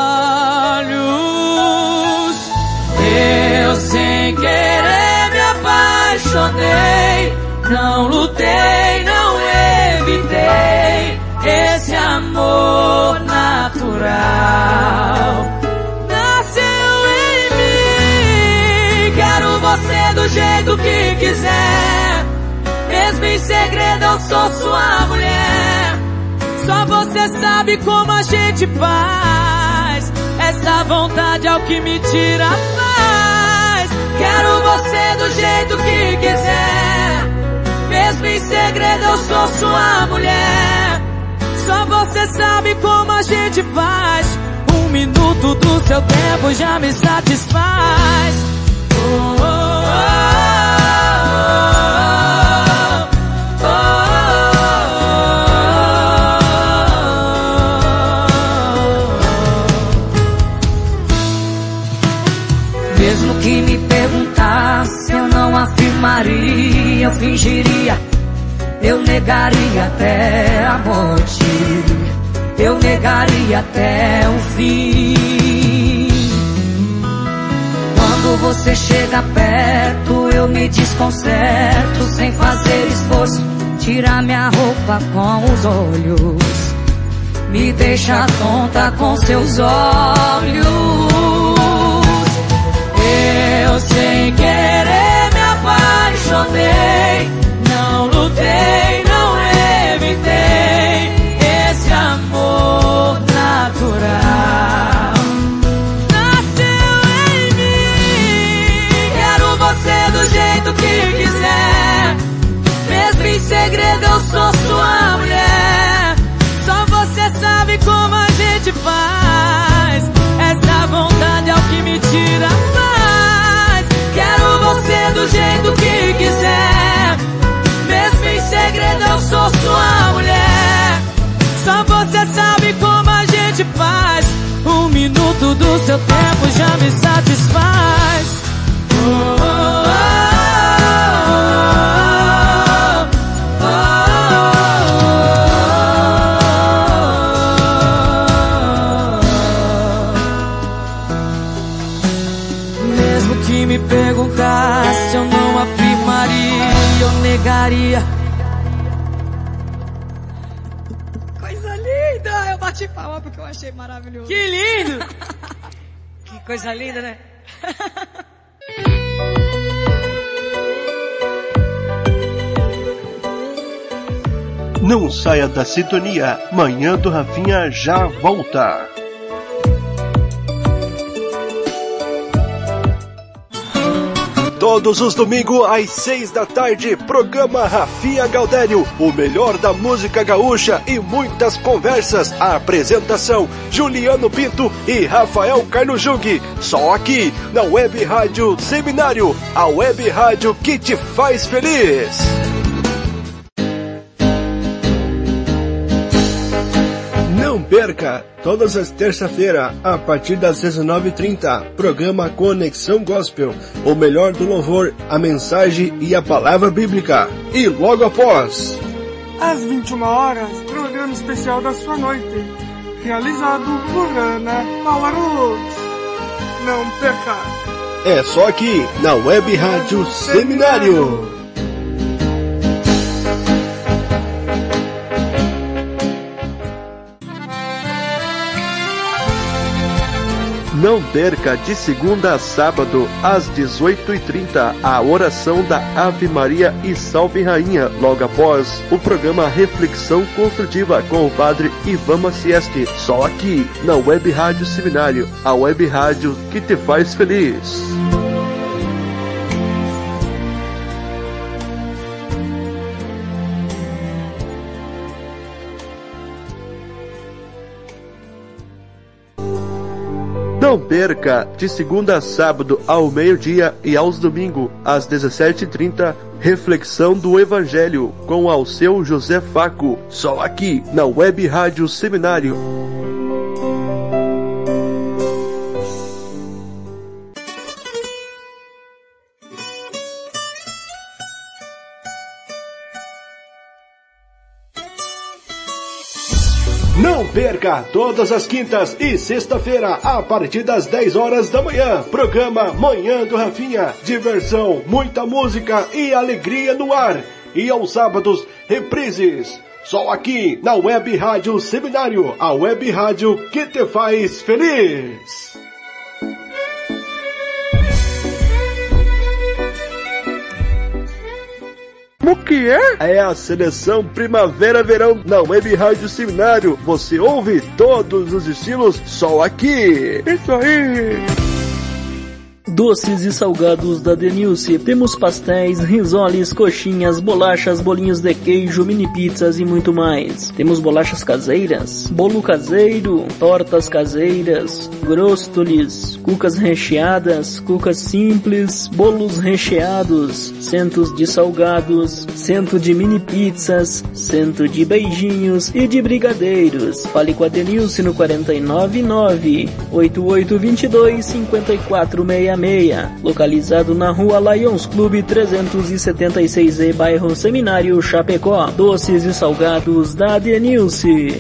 olhos. Eu sem querer me apaixonei, não lutei, não evitei esse amor natural. Nasceu em mim, quero você do jeito que quiser. Mesmo em segredo eu sou sua mulher. Só você sabe como a gente faz. Essa vontade é o que me tira a paz. Quero você do jeito que quiser. Mesmo em segredo eu sou sua mulher. Só você sabe como a gente faz. 1 minuto do seu tempo já me satisfaz. Oh, oh, oh, oh, oh. Mesmo que me perguntasse, eu não afirmaria, eu fingiria, eu negaria até a morte, eu negaria até o fim. Quando você chega perto, eu me desconcerto, sem fazer esforço, tira minha roupa com os olhos, me deixa tonta com seus olhos. Eu sem querer me apaixonei, não lutei, não evitei esse amor natural. Nasceu em mim, quero você do jeito que quiser. Mesmo em segredo eu sou sua mulher. Só você sabe como a gente faz. Essa vontade é o que me tira a paz. Quero você do jeito que quiser. Mesmo em segredo eu sou sua mulher. Só você sabe como a gente faz. 1 minuto do seu tempo já me satisfaz. Oh, oh, oh, oh, oh. Mesmo que me perguntasse, eu não afirmaria, eu negaria. Coisa linda! Eu bati palma porque eu achei maravilhoso. Que lindo! Que coisa linda, né? Não saia da sintonia. Manhã do Rafinha já volta. Todos os domingos às 6 da tarde, programa Rafinha Gaudério, o melhor da música gaúcha e muitas conversas. A apresentação, Juliano Pinto e Rafael Carlos Jung. Só aqui, na Web Rádio Seminário, a Web Rádio que te faz feliz. Não perca, todas as terças-feiras, a partir das 19h30, programa Conexão Gospel, o melhor do louvor, a mensagem e a palavra bíblica. E logo após, às 21 horas, programa especial da sua noite, realizado por Ana Paula. Não perca. É só aqui, na Web Rádio Seminário. Não perca de segunda a sábado, às 18h30, a oração da Ave Maria e Salve Rainha, logo após o programa Reflexão Construtiva com o Padre Ivan Macieste, só aqui, na Web Rádio Seminário, a Web Rádio que te faz feliz. Não perca, de segunda a sábado ao meio-dia e aos domingos, às 17h30, Reflexão do Evangelho com Alceu José Faco, só aqui na Web Rádio Seminário. Não perca, todas as quintas e sexta-feira, a partir das 10 horas da manhã, programa Manhã do Rafinha, diversão, muita música e alegria no ar. E aos sábados, reprises, só aqui na Web Rádio Seminário, a Web Rádio que te faz feliz. O que é? É a seleção Primavera-Verão na Web Rádio Seminário. Você ouve todos os estilos só aqui. Isso aí! Doces e salgados da Denilce. Temos pastéis, risoles, coxinhas, bolachas, bolinhos de queijo, mini pizzas e muito mais. Temos bolachas caseiras, bolo caseiro, tortas caseiras, gróstolis, cucas recheadas, cucas simples, bolos recheados, centos de salgados, cento de mini pizzas, cento de beijinhos e de brigadeiros. Fale com a Denilce no 499-8822-5466. Localizado na rua Lions Clube 376E, bairro Seminário, Chapecó. Doces e salgados da Denilce.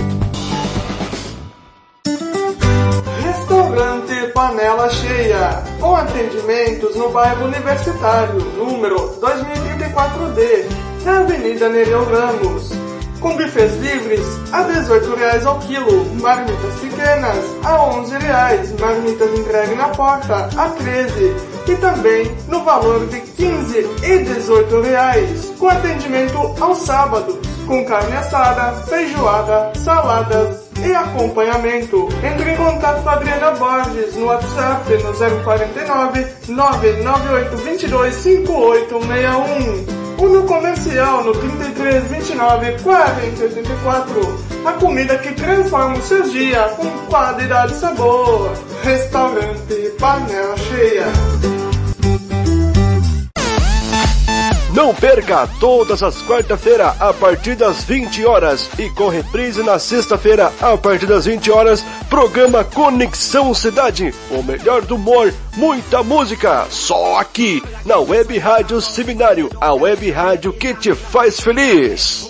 Restaurante Panela Cheia, com atendimentos no bairro Universitário, número 2034D, na Avenida Nereu Ramos. Com bufês livres a R$18 ao quilo, marmitas pequenas a R$11, marmitas entregue na porta a R$13 e também no valor de R$15 e R$18, com atendimento aos sábados, com carne assada, feijoada, saladas e acompanhamento. Entre em contato com a Adriana Borges no WhatsApp no 049 998 22 5861. ou no comercial no 33 29 40 84. A comida que transforma o seu dia com qualidade e sabor. Restaurante Panela Cheia. Não perca, todas as quarta-feiras a partir das 20 horas e com reprise na sexta-feira a partir das 20 horas, programa Conexão Cidade, o melhor do humor, muita música, só aqui na Web Rádio Seminário, a Web Rádio que te faz feliz.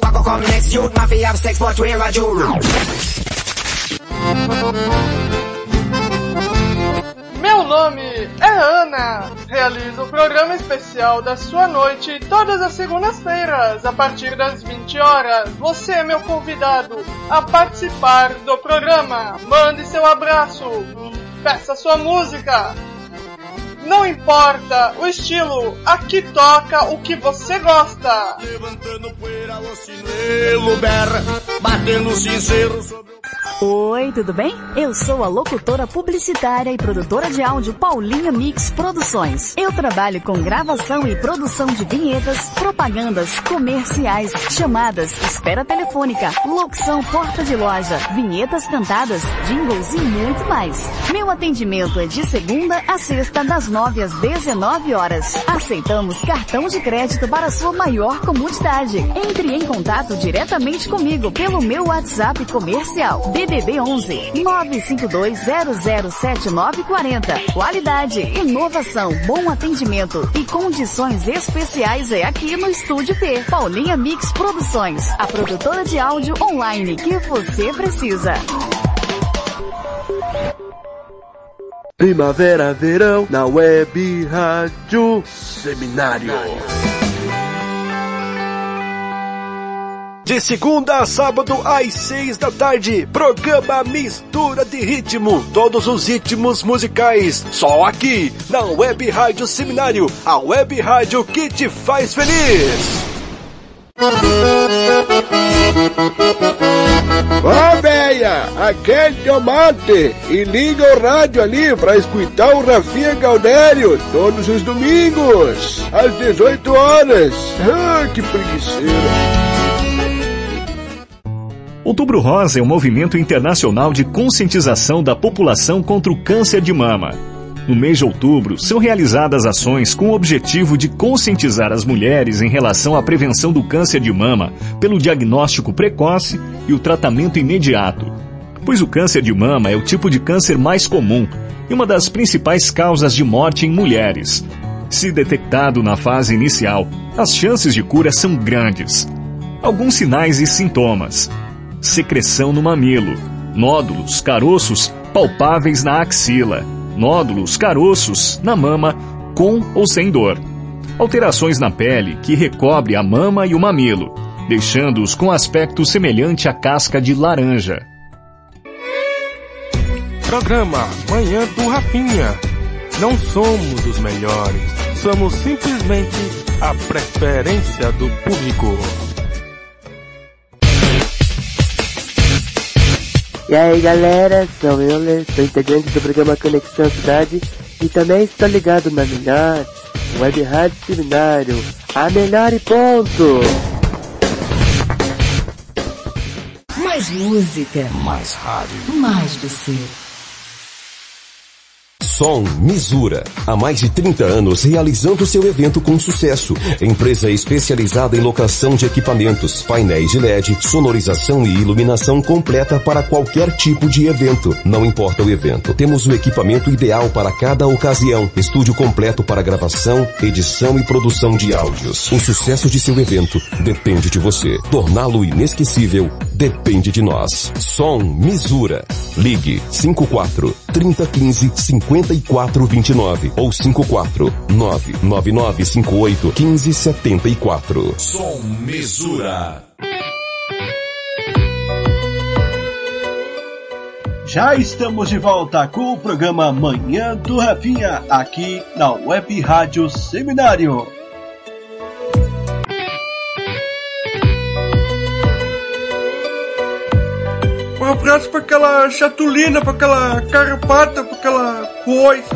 Meu nome é Ana. Realizo o programa especial da sua noite todas as segundas-feiras, a partir das 20 horas. Você é meu convidado a participar do programa. Mande seu abraço, peça sua música. Não importa o estilo, aqui toca o que você gosta. Levantando poeira, o berra, batendo sincero sobre Oi, tudo bem? Eu sou a locutora publicitária e produtora de áudio Paulinha Mix Produções. Eu trabalho com gravação e produção de vinhetas, propagandas, comerciais, chamadas, espera telefônica, locução porta de loja, vinhetas cantadas, jingles e muito mais. Meu atendimento é de segunda a sexta, das 9 às 19 horas. Aceitamos cartão de crédito para sua maior comodidade. Entre em contato diretamente comigo pelo meu WhatsApp comercial DDD 11 952007940. Qualidade, inovação, bom atendimento e condições especiais é aqui no Estúdio P. Paulinha Mix Produções, a produtora de áudio online que você precisa. Primavera, verão, na Web Rádio Seminário. De segunda a sábado, às 6 da tarde, programa Mistura de Ritmo. Todos os ritmos musicais, só aqui, na Web Rádio Seminário, a Web Rádio que te faz feliz. Ó, véia, aquele tomate, e liga o rádio ali pra escutar o Rafinha Galdério todos os domingos, às 18 horas. Ah, que preguiceira. Outubro Rosa é um movimento internacional de conscientização da população contra o câncer de mama. No mês de outubro, são realizadas ações com o objetivo de conscientizar as mulheres em relação à prevenção do câncer de mama pelo diagnóstico precoce e o tratamento imediato, pois o câncer de mama é o tipo de câncer mais comum e uma das principais causas de morte em mulheres. Se detectado na fase inicial, as chances de cura são grandes. Alguns sinais e sintomas: secreção no mamilo, nódulos, caroços palpáveis na axila, nódulos, caroços na mama com ou sem dor, alterações na pele que recobre a mama e o mamilo, deixando-os com aspecto semelhante à casca de laranja. Programa Manhã do Rafinha. Não somos os melhores, somos simplesmente a preferência do público. E aí galera, sou eu, sou integrante do programa Conexão Cidade e também estou ligado na melhor Web Rádio Seminário, a melhor e ponto. Mais música, mais rádio, mais você. Som Misura, há mais de 30 anos realizando seu evento com sucesso. Empresa especializada em locação de equipamentos, painéis de LED, sonorização e iluminação completa para qualquer tipo de evento. Não importa o evento, temos o equipamento ideal para cada ocasião. Estúdio completo para gravação, edição e produção de áudios. O sucesso de seu evento depende de você. Torná-lo inesquecível depende de nós. Som Misura. Ligue 54 3015 5429 ou 54 99958 1574. Som Misura. Já estamos de volta com o programa Manhã do Rafinha, aqui na Web Rádio Seminário. Um abraço pra aquela chatulina, pra aquela carrapata, pra aquela coisa.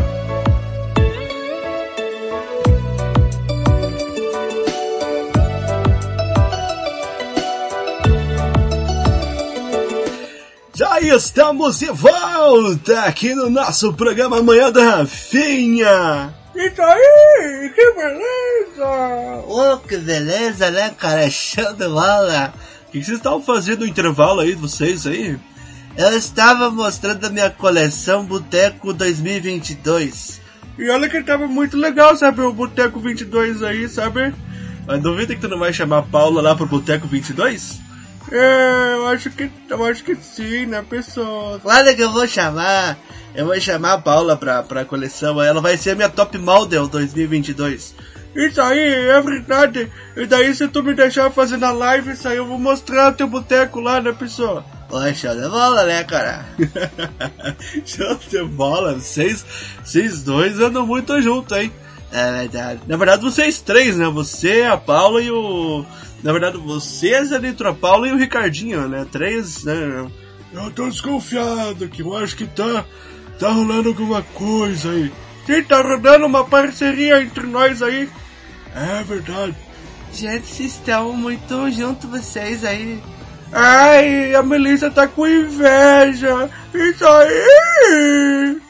Já estamos de volta aqui no nosso programa Manhã da Rafinha. Isso aí, que beleza! Ô, que beleza, né, cara? Show de bola! O que vocês estavam fazendo no intervalo aí, vocês aí? Eu estava mostrando a minha coleção Boteco 2022. E olha que tava muito legal, sabe, o Boteco 22 aí, sabe? Mas duvida que tu não vai chamar a Paula lá pro Boteco 22? É, eu acho que sim, né, pessoal? Claro que eu vou chamar. Eu vou chamar a Paula pra coleção. Ela vai ser a minha Top Model 2022. Isso aí, é verdade. E daí se tu me deixar fazer na live, isso aí eu vou mostrar o teu boteco lá, né, pessoal? Oi, show de bola, né, cara? Show de bola. Vocês dois andam muito juntos, hein? É verdade. Na verdade, vocês três, né? Você, a Paula e o... Na verdade, vocês ali, a Paula e o Ricardinho, né? Três, né? Eu tô desconfiado que eu acho que tá rolando alguma coisa aí. Sim, tá rolando uma parceria entre nós aí. É verdade. Gente, vocês estão muito juntos, vocês aí. Ai, a Melissa tá com inveja. Isso aí.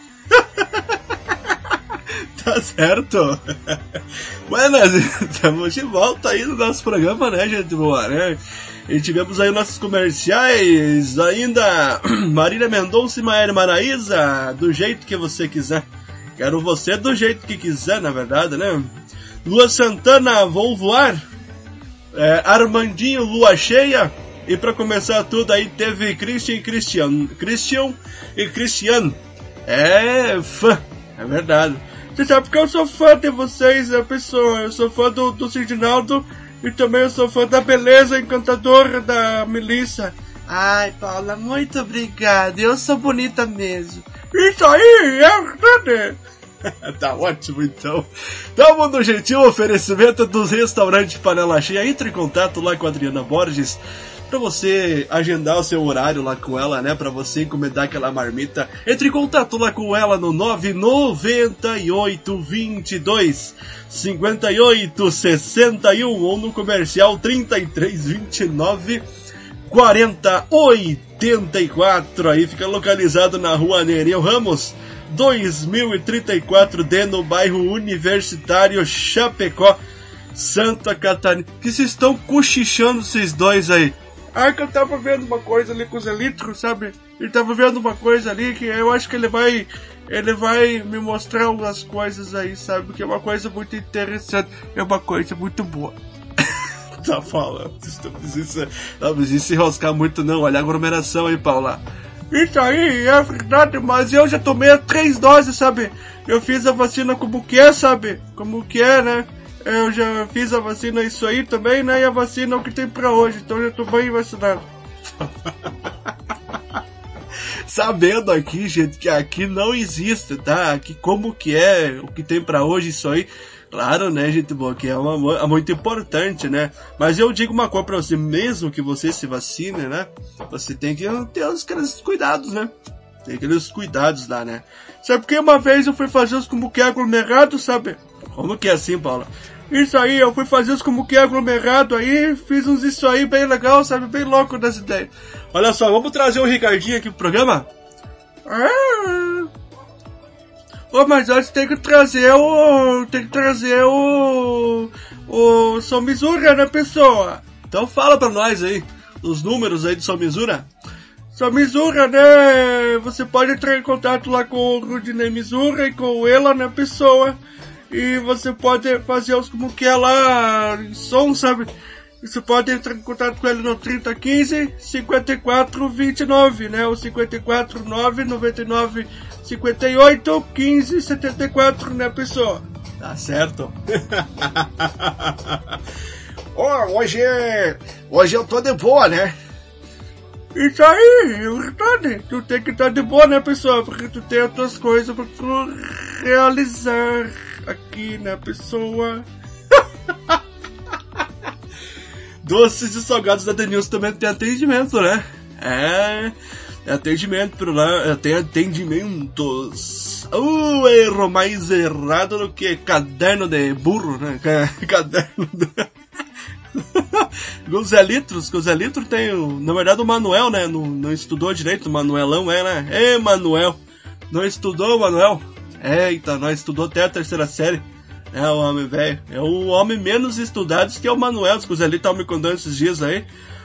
Tá certo. Bueno, estamos de volta aí no nosso programa, né, gente boa, né? E tivemos aí nossos comerciais, ainda Marília Mendonça e Maíra Maraíza, do jeito que você quiser. Quero você do jeito que quiser, na verdade, né? Lua Santana, vou voar. Armandinho, Lua Cheia. E pra começar tudo aí teve Christian e Cristiano. É fã, é verdade. Você sabe que eu sou fã de vocês, né, pessoa? Eu sou fã do Sidinaldo e também eu sou fã da beleza encantadora da Melissa. Ai, Paula, muito obrigada. Eu sou bonita mesmo. Isso aí, é verdade. Tá ótimo, então. Tamo no gentil oferecimento dos restaurantes Panela Cheia. Entre em contato lá com a Adriana Borges pra você agendar o seu horário lá com ela, né? Pra você encomendar aquela marmita. Entre em contato lá com ela no 998 22 58 61 ou no comercial 33 29 40 84. Aí fica localizado na rua Nereu Ramos 2034D, no bairro Universitário Chapecó, Santa Catarina. Que vocês estão cochichando, vocês dois aí? Ah, que eu tava vendo uma coisa ali com o Zé Litro, sabe? Ele tava vendo uma coisa ali que eu acho que ele vai me mostrar algumas coisas aí, sabe? Que é uma coisa muito interessante, é uma coisa muito boa. Tá falando, não precisa se enroscar muito não, olha a aglomeração aí, Paula. Isso aí, é verdade, mas eu já tomei 3 doses, sabe? Eu fiz a vacina como que é, sabe? Como que é, né? Eu já fiz a vacina isso aí também, né? E a vacina é o que tem pra hoje, então eu já tô bem vacinado. Sabendo aqui, gente, que aqui não existe, tá? Aqui como que é, o que tem pra hoje, isso aí. Claro, né, gente boa, que é muito importante, né? Mas eu digo uma coisa pra você, mesmo que você se vacine, né? Você tem que ter aqueles cuidados, né? Tem aqueles cuidados lá, né? Sabe porque uma vez eu fui fazer os como que é aglomerado, sabe? Como que é assim, Paula? Isso aí, eu fui fazer os como que é aglomerado aí, fiz uns isso aí bem legal, sabe? Bem louco das ideias. Olha só, vamos trazer o Ricardinho aqui pro programa? Mas antes tem que trazer o São Misura, né, pessoa? Então fala pra nós aí, os números aí do São Misura. São Misura, né, você pode entrar em contato lá com o Rudinei Misura e com ela, né, pessoa? E você pode fazer os como que é lá em som, sabe? Você pode entrar em contato com ele no 3015 5429, né? O 549 99 58 15 74, né, pessoa? Tá certo. Hoje eu tô de boa, né? Isso aí, é verdade. Tu tem que estar de boa, né, pessoa? Porque tu tem as tuas coisas pra tu realizar aqui, né, pessoa? Doces e salgados da Denilson também tem atendimento, né? É atendimento por lá, tem atendimentos. Erro mais errado do que caderno de burro, né? Caderno de... O Zé Litro tem, na verdade, o Manuel, né? Não estudou direito, o Manuelão né? Manuel. Não estudou, Manuel? Eita, nós estudou até a 3ª série. É o homem velho. É o homem menos estudado que é o Manuel, que o Zé Litro tava me contando esses dias aí.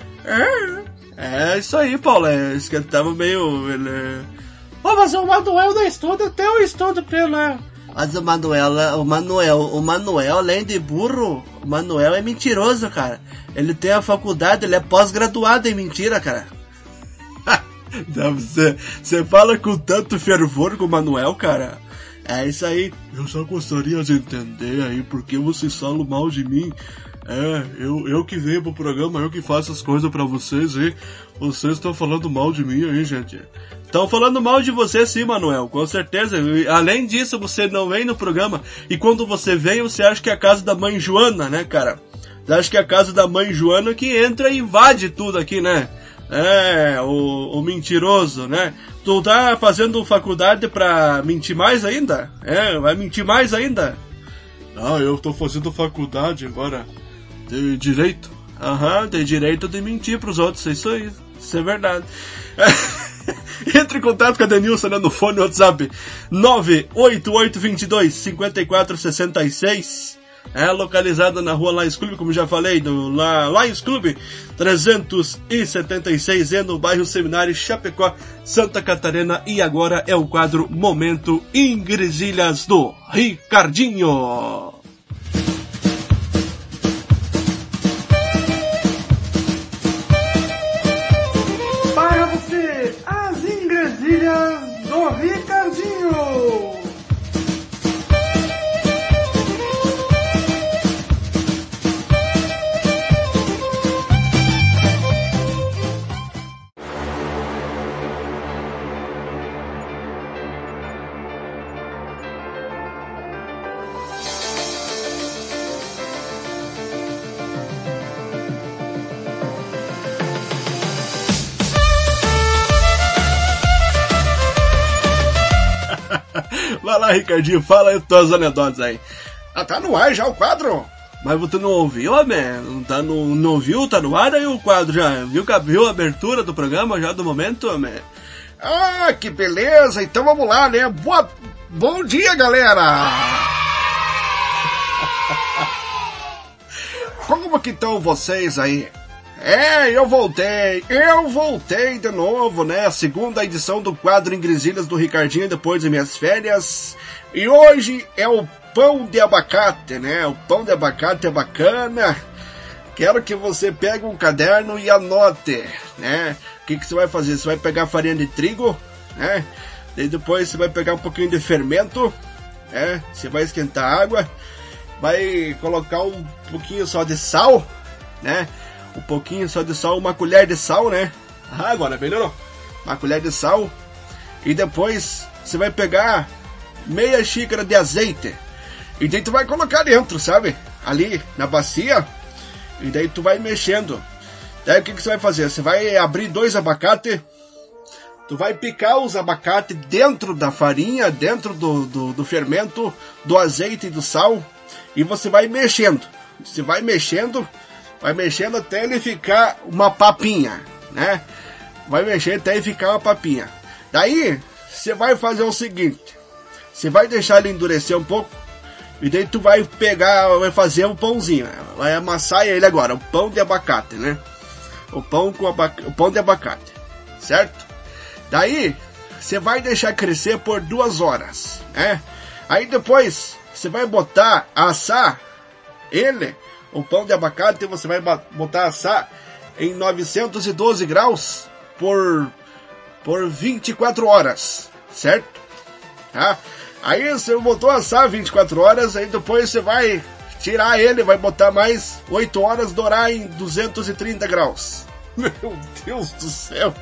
É isso aí, Paulo. Isso que ele tava meio... mas o Manuel não estuda, até eu estudo pela... Mas o Manuel, além de burro, o Manuel é mentiroso, cara. Ele tem a faculdade, ele é pós-graduado em mentira, cara. Você fala com tanto fervor com o Manuel, cara. É isso aí. Eu só gostaria de entender aí porque vocês falam mal de mim. Eu que venho pro programa, eu que faço as coisas pra vocês aí. Vocês estão falando mal de mim aí, gente. Estão falando mal de você sim, Manuel, com certeza. Além disso, você não vem no programa. E quando você vem, você acha que é a casa da mãe Joana, né, cara? Você acha que é a casa da mãe Joana que entra e invade tudo aqui, né? O mentiroso, né? Tu tá fazendo faculdade pra mentir mais ainda? Vai mentir mais ainda? Não, eu tô fazendo faculdade agora de direito. Tem direito de mentir pros outros, isso aí, isso é verdade. Entre em contato com a Denilson, né, no fone WhatsApp 988225466. Localizada na rua Lions Club, como já falei, no Lions Club 376, no bairro Seminário, Chapecó, Santa Catarina. E agora é o quadro Momento Ingresilhas do Ricardinho. Para você, as ingresilhas do Ricardinho. Vai lá, Ricardinho, fala aí tuas anedotas aí. Tá no ar já o quadro? Mas você não ouviu, man? Não ouviu? Tá no ar aí o quadro já? Viu a abertura do programa já do momento, man? Que beleza! Então vamos lá, né? Bom dia, galera! Como que estão vocês aí? Eu voltei de novo, né? A segunda edição do quadro Ingresilhas do Ricardinho depois das minhas férias. E hoje é o pão de abacate, né? O pão de abacate é bacana. Quero que você pegue um caderno e anote, né? O que você vai fazer? Você vai pegar farinha de trigo, né? Daí depois você vai pegar um pouquinho de fermento, né? Você vai esquentar água, vai colocar um pouquinho só de sal, né? Um pouquinho só de sal, uma colher de sal, né? Agora melhorou. Uma colher de sal. E depois você vai pegar meia xícara de azeite. E daí tu vai colocar dentro, sabe? Ali na bacia. E daí tu vai mexendo. Daí o que você vai fazer? Você vai abrir 2 abacates. Tu vai picar os abacates dentro da farinha, dentro do fermento, do azeite e do sal. E você vai mexendo. Você vai mexendo até ele ficar uma papinha, né? Vai mexer até ele ficar uma papinha. Daí, você vai fazer o seguinte. Você vai deixar ele endurecer um pouco. E daí tu vai fazer um pãozinho. Vai amassar ele agora, o pão de abacate, né? O pão de abacate, certo? Daí, você vai deixar crescer por 2 horas, né? Aí depois, você vai assar ele, o pão de abacate, você vai botar assar em 912 graus por 24 horas, certo? Tá? Aí você botou assar 24 horas, aí depois você vai tirar ele, vai botar mais 8 horas, dourar em 230 graus. Meu Deus do céu!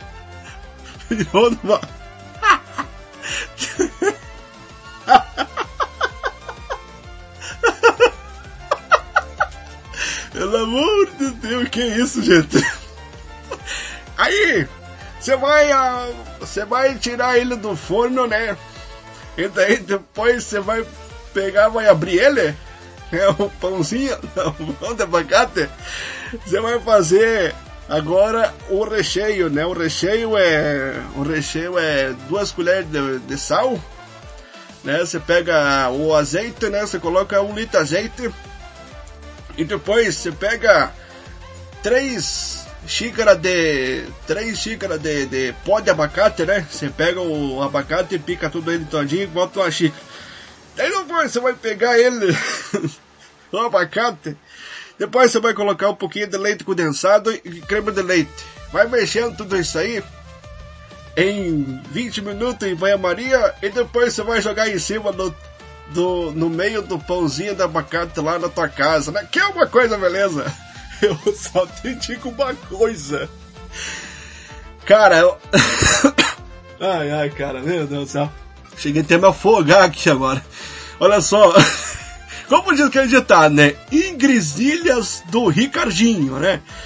Pelo amor de Deus, que isso, gente? Aí, você vai tirar ele do forno, né? E daí depois você vai pegar, vai abrir ele, né? O pãozinho, o pão de abacate. Você vai fazer agora o recheio, né? O recheio é 2 colheres de sal, né? Você pega o azeite, né? Você coloca 1 litro de azeite. E depois você pega 3 xícaras de pó de abacate, né? Você pega o abacate e pica tudo ele todinho e bota uma xícara. Daí depois você vai pegar ele, o abacate. Depois você vai colocar um pouquinho de leite condensado e creme de leite. Vai mexendo tudo isso aí em 20 minutos em banho-maria. E depois você vai jogar em cima no meio do pãozinho de abacate lá na tua casa, né? Que é uma coisa, beleza? Eu só te digo uma coisa. Cara, ai, cara, meu Deus do céu. Cheguei até a me afogar aqui agora. Olha só. Como diz aquele ditado, né? Ingresilhas do Ricardinho, né?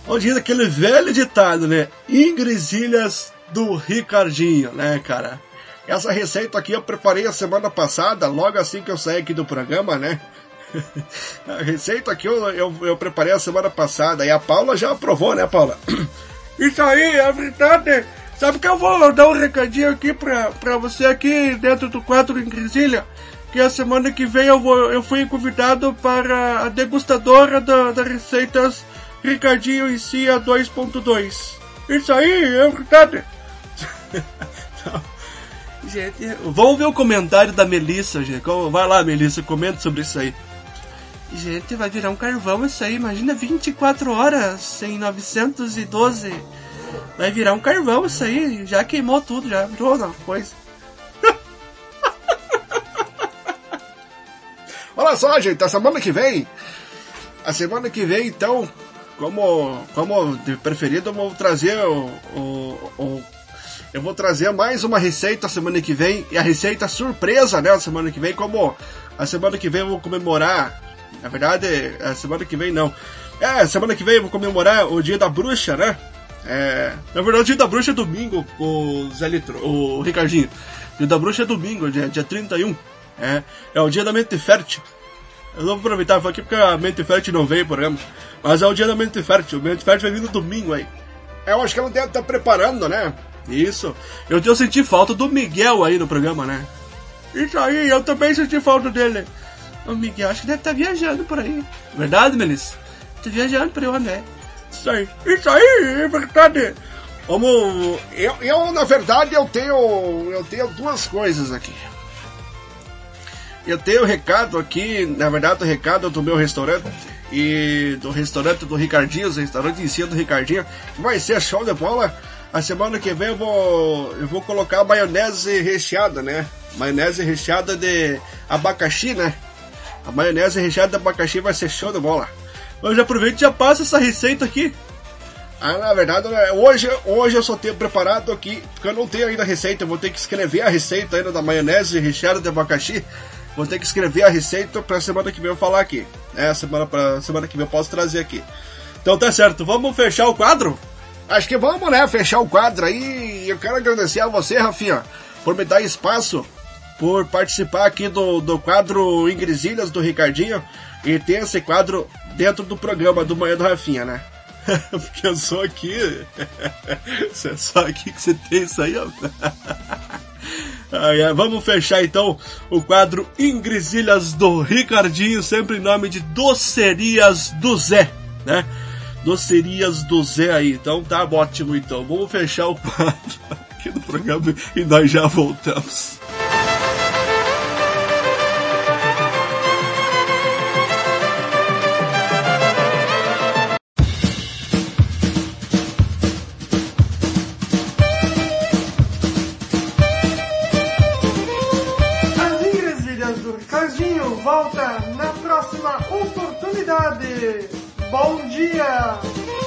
onde diz aquele velho ditado, né? Ingresilhas do Ricardinho, né, cara? Essa receita aqui eu preparei a semana passada, logo assim que eu saí aqui do programa, né? A receita aqui eu preparei a semana passada e a Paula já aprovou, né, Paula? Isso aí, é verdade. Sabe que eu vou dar um recadinho aqui pra você aqui dentro do quadro Ingresilha, que a semana que vem eu fui convidado para a degustadora das receitas Ricardinho em Cia 2.2. Isso aí, é verdade. Gente, vamos ver o comentário da Melissa, gente. Vai lá, Melissa, comenta sobre isso aí. Gente, vai virar um carvão isso aí. Imagina 24 horas em 912. Vai virar um carvão isso aí. Já queimou tudo, já virou uma coisa. Olha só, gente, a semana que vem, então, como de preferido, eu vou trazer eu vou trazer mais uma receita semana que vem, e a receita surpresa, né, semana que vem, como a semana que vem eu vou comemorar, na verdade, a semana que vem não, semana que vem eu vou comemorar o Dia da Bruxa, né, na verdade o Dia da Bruxa é domingo, o Ricardinho, o Dia da Bruxa é domingo, dia 31, é o Dia da Mente Fértil. Eu não vou aproveitar e falar aqui porque a Mente Fértil não veio, por exemplo, mas é o Dia da Mente Fértil, a Mente Fértil vai vir no domingo aí. Eu acho que ela deve estar preparando, né? Isso. Eu senti falta do Miguel aí no programa, né? Isso aí, eu também senti falta dele. O Miguel acho que deve estar viajando por aí. Verdade, Melissa? Tá viajando por aí, né? Isso aí, é verdade. Eu na verdade, eu tenho duas coisas aqui. Eu tenho o recado aqui, na verdade o recado do meu restaurante e do restaurante do Ricardinho, o restaurante em si do Ricardinho, vai ser show de bola. A semana que vem eu vou colocar maionese recheada, né? Maionese recheada de abacaxi, né? A maionese recheada de abacaxi vai ser show de bola. Eu já aproveito e já passo essa receita aqui. Na verdade, hoje eu só tenho preparado aqui, porque eu não tenho ainda a receita, eu vou ter que escrever a receita ainda da maionese recheada de abacaxi. Vou ter que escrever a receita pra semana que vem eu falar aqui. Semana que vem eu posso trazer aqui. Então tá certo, vamos fechar o quadro? Acho que vamos, né, fechar o quadro aí. Eu quero agradecer a você, Rafinha, por me dar espaço, por participar aqui do quadro Ingresilhas do Ricardinho e ter esse quadro dentro do programa do Manhã do Rafinha, né? Porque eu sou aqui. É só aqui que você tem isso aí, ó. Vamos fechar então o quadro Ingresilhas do Ricardinho, sempre em nome de Docerias do Zé, né? Docerias do Zé aí, então tá ótimo então. Vamos fechar o quadro aqui do programa e nós já voltamos. Volta na próxima oportunidade. Bom dia!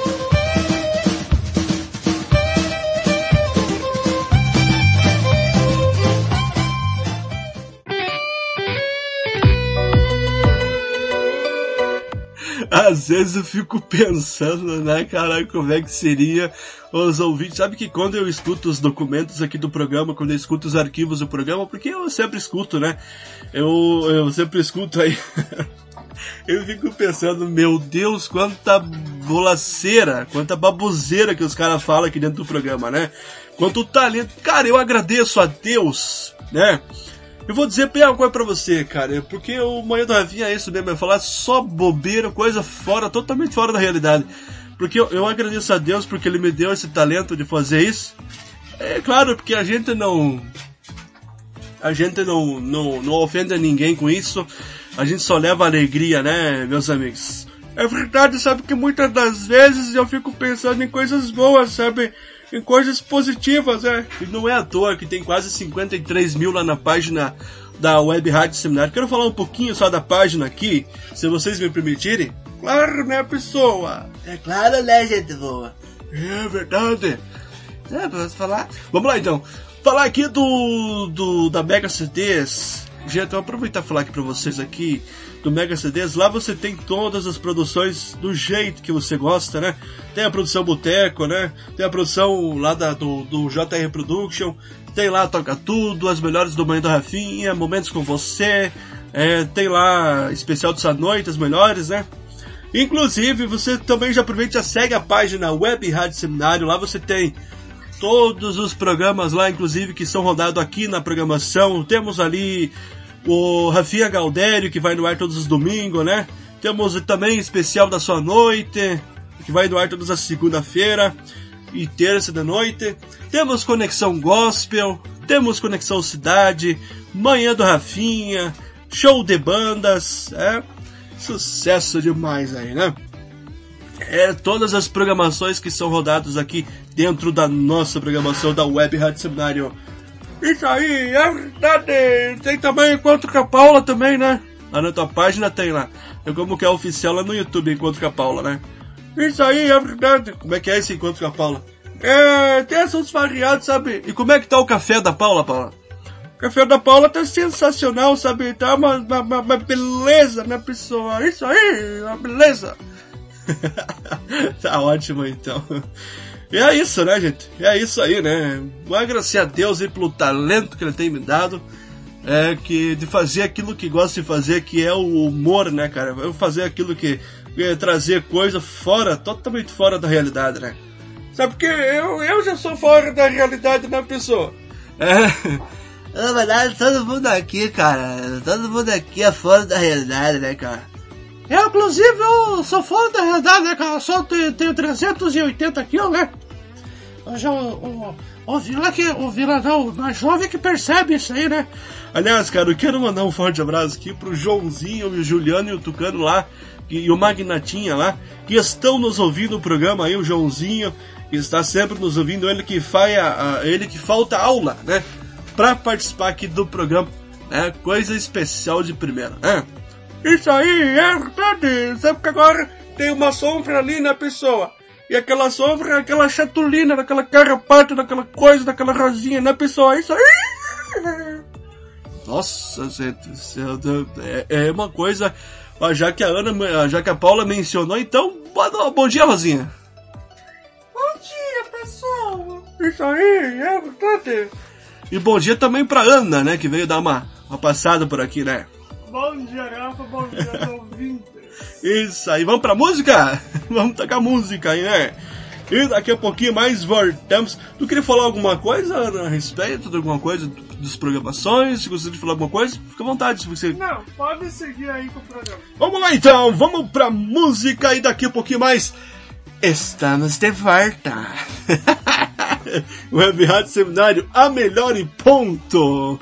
Às vezes eu fico pensando, né, cara, como é que seria os ouvintes. Sabe que quando eu escuto os documentos aqui do programa, quando eu escuto os arquivos do programa, porque eu sempre escuto, né, eu sempre escuto aí, eu fico pensando, meu Deus, quanta bolaceira, quanta baboseira que os caras falam aqui dentro do programa, né, quanto talento. Cara, eu agradeço a Deus, né. Eu vou dizer uma coisa pra você, cara, porque o Manhã do Rafinha é isso mesmo, é falar só bobeira, coisa fora, totalmente fora da realidade. Porque eu agradeço a Deus porque Ele me deu esse talento de fazer isso. É claro, porque a gente não ofende ninguém com isso, a gente só leva alegria, né, meus amigos? É verdade, sabe que muitas das vezes eu fico pensando em coisas boas, sabe? Em coisas positivas, E não é à toa que tem quase 53 mil lá na página da Web Rádio Seminário. Quero falar um pouquinho só da página aqui, se vocês me permitirem. Claro, né, pessoa? É claro, né, gente boa? É verdade. Vamos falar? Vamos lá, então. Falar aqui da Mega CDs. Gente, eu vou aproveitar e falar aqui pra vocês aqui do Mega CDs. Lá você tem todas as produções do jeito que você gosta, né? Tem a produção Boteco, né? Tem a produção lá do JR Production. Tem lá Toca Tudo, as melhores do Manhã do Rafinha, Momentos com Você. Tem lá especial dessa noite, as melhores, né? Inclusive, você também já aproveita e já segue a página Web Rádio Seminário. Lá você tem todos os programas lá, inclusive, que são rodados aqui na programação. Temos ali o Rafinha Gaudério, que vai no ar todos os domingos, né? Temos também especial da sua noite, que vai no ar todas as segunda-feira e terça da noite. Temos Conexão Gospel, temos Conexão Cidade, Manhã do Rafinha, Show de Bandas, sucesso demais aí, né? Todas as programações que são rodadas aqui dentro da nossa programação da Web Rádio Seminário. Isso aí, é verdade. Tem também Encontro com a Paula também, né? Lá na tua página tem lá. É como que é oficial lá no YouTube, Encontro com a Paula, né? Isso aí, é verdade. Como é que é esse Encontro com a Paula? Tem esses variados, sabe? E como é que tá o café da Paula, Paula? O café da Paula tá sensacional, sabe? Tá uma beleza, né, pessoa? Isso aí, uma beleza. Tá ótimo, então. E é isso, né, gente? É isso aí, né? Agradecer a Deus aí pelo talento que Ele tem me dado. De fazer aquilo que gosto de fazer, que é o humor, né, cara? Eu fazer aquilo que trazer coisa totalmente fora da realidade, né? Sabe porque eu já sou fora da realidade, né, pessoa? Na verdade, todo mundo aqui, cara, é fora da realidade, né, cara? Inclusive, eu sou fora da realidade, né, cara? Eu só tenho 380 quilos, né? O Viladão mais jovem que percebe isso aí, né? Aliás, cara, eu quero mandar um forte abraço aqui pro Joãozinho, e o Juliano e o Tucano lá, e o Magnatinha lá, que estão nos ouvindo o programa aí, o Joãozinho, que está sempre nos ouvindo, ele que falta aula, né? Pra participar aqui do programa, né? Coisa especial de primeira, né? Isso aí, é verdade. Sabe que agora tem uma sombra ali, né, pessoa? E aquela sombra é aquela chatulina, daquela carrapato, daquela coisa, daquela rosinha, né, pessoa? Isso aí. Nossa, gente, é uma coisa, já que a Paula mencionou, então, bom dia, Rosinha. Bom dia, pessoal. Isso aí, é verdade. E bom dia também pra Ana, né, que veio dar uma passada por aqui, né? Bom dia, Rafa, bom dia, ouvinte. Isso aí, vamos pra música? Vamos tocar música aí, né? E daqui a pouquinho mais voltamos. Tu queria falar alguma coisa a respeito de alguma coisa das programações? Se você de falar alguma coisa, fica à vontade. Se você... Não, pode seguir aí com o programa. Vamos lá então, vamos pra música e daqui a pouquinho mais estamos de volta. Web Rádio Seminário, a melhor em ponto.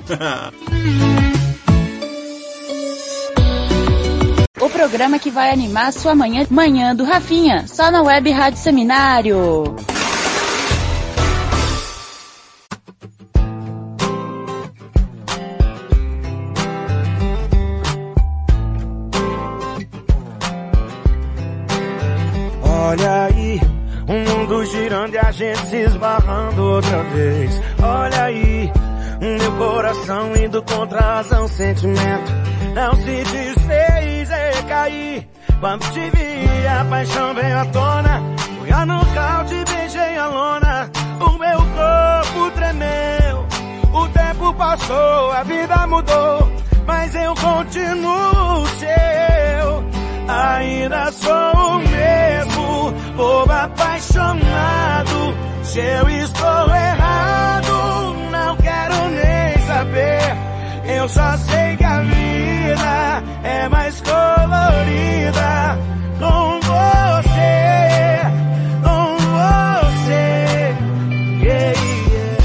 O programa que vai animar sua manhã do Rafinha, só na Web Rádio Seminário. Olha aí, o mundo girando e a gente se esbarrando outra vez. Olha aí, meu coração indo contra a razão, sentimento não se desfez, caí. Quando te vi, a paixão veio à tona. Fui a nocaute, beijei a lona. O meu corpo tremeu. O tempo passou, a vida mudou, mas eu continuo seu. Ainda sou o mesmo, povo apaixonado. Se eu estou errado, não quero nem saber. Eu só sei que a vida é mais colorida com você, com você. Yeah, yeah.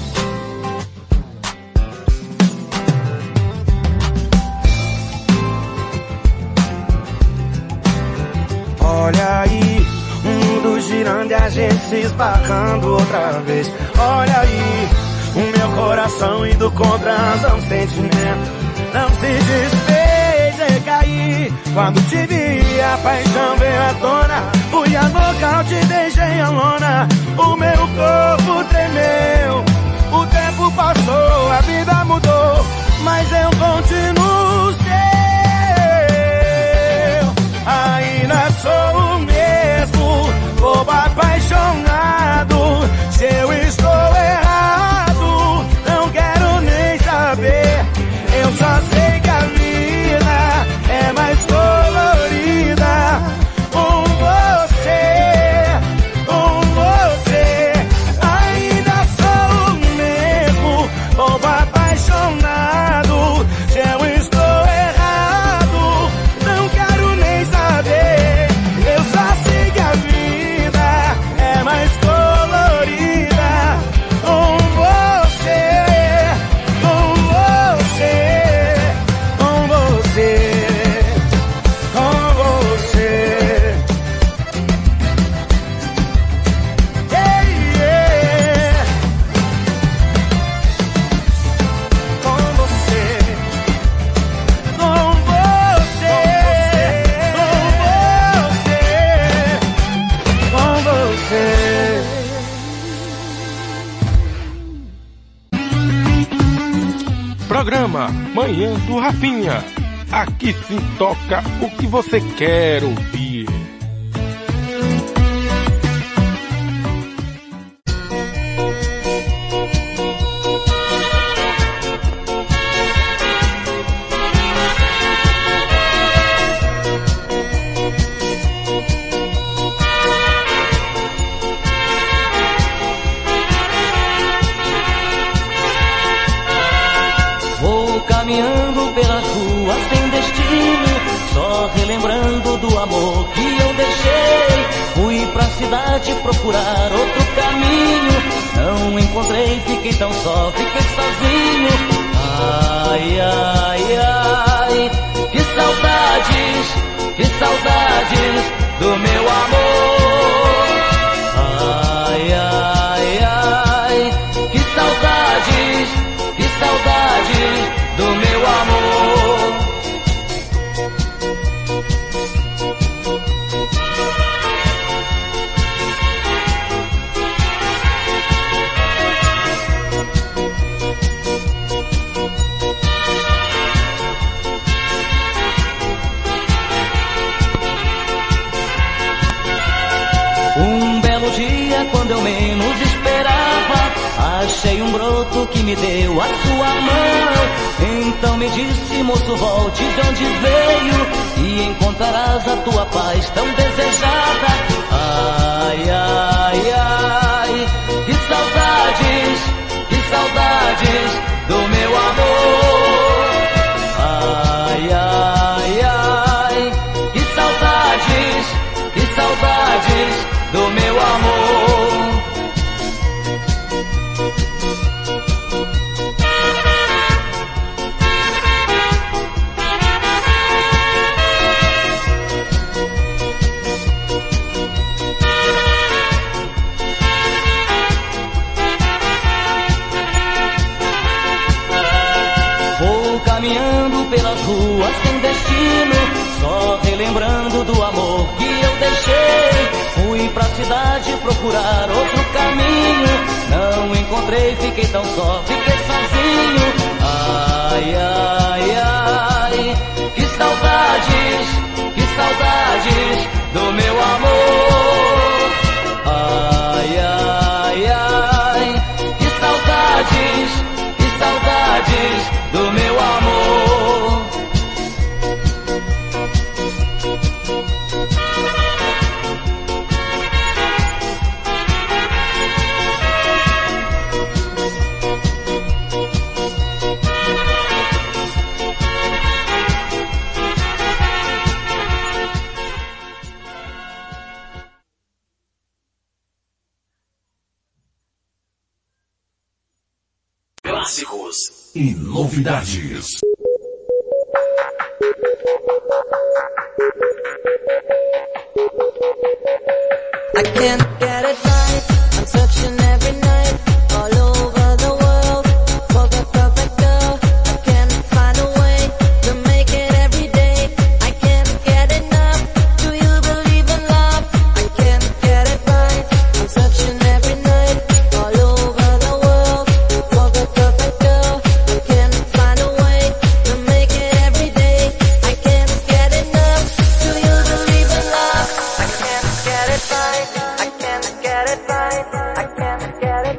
Olha aí, o mundo girando e a gente se esbarrando outra vez. Olha aí, o meu coração indo contra a razão, sentimento não se desfez, caí. Quando te vi, a paixão veio à tona. Fui a nocaute, deixei a lona. O meu corpo tremeu. O tempo passou, a vida mudou, mas eu continuo Programa Manhã do Rafinha. Aqui se toca o que você quer ouvir. Caminhando pelas ruas sem destino, só relembrando do amor que eu deixei. Fui pra cidade procurar outro caminho, não encontrei, fiquei tão só, fiquei sozinho. Ai, ai, ai, que saudades do meu amor. Ai, ai, ai, que saudades do meu amor. Um belo dia, quando eu menos esperava, achei um broto que me deu a sua mão. Então me disse, moço, volte de onde veio e encontrarás a tua paz tão desejada. Ai, ai, ai, que saudades do meu amor. Ai, ai, ai, que saudades do meu amor. Caminhando pelas ruas sem destino, só relembrando do amor que eu deixei. Fui pra cidade procurar outro caminho, não encontrei, fiquei tão só, fiquei sozinho. Ai, ai, ai, que saudades do meu amor. Ai, ai, ai, que saudades do meu amor. Clássicos e novidades. I can't get it right. I'm searching every night all over the world for the perfect girl. I can't find a way to make it every day. I can't get enough. Do you believe in love? I can't get it right. I'm searching every night all over the world for the perfect girl. I can't find a way to make it every day. I can't get enough. Do you believe in love? I can't get it right. I can't get it right. I can't get it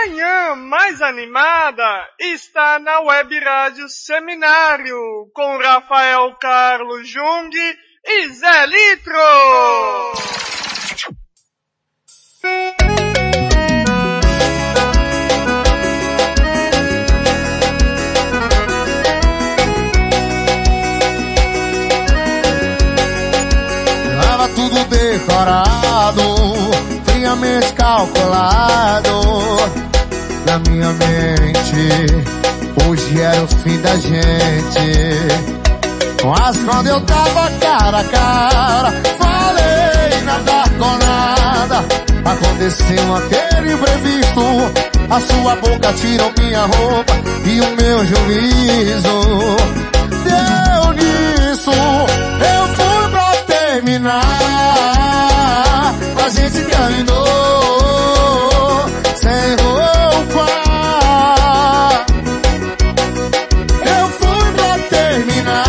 manhã mais animada está na Web Rádio Seminário, com Rafael Carlos Jung e Zé Litro. Tava tudo decorado, friamente calculado na minha mente. Hoje era o fim da gente. Mas quando eu tava cara a cara, falei nada com nada. Aconteceu aquele imprevisto. A sua boca tirou minha roupa e o meu juízo. Deu nisso, eu fui pra terminar. A gente terminou sem roupa. Eu fui pra terminar.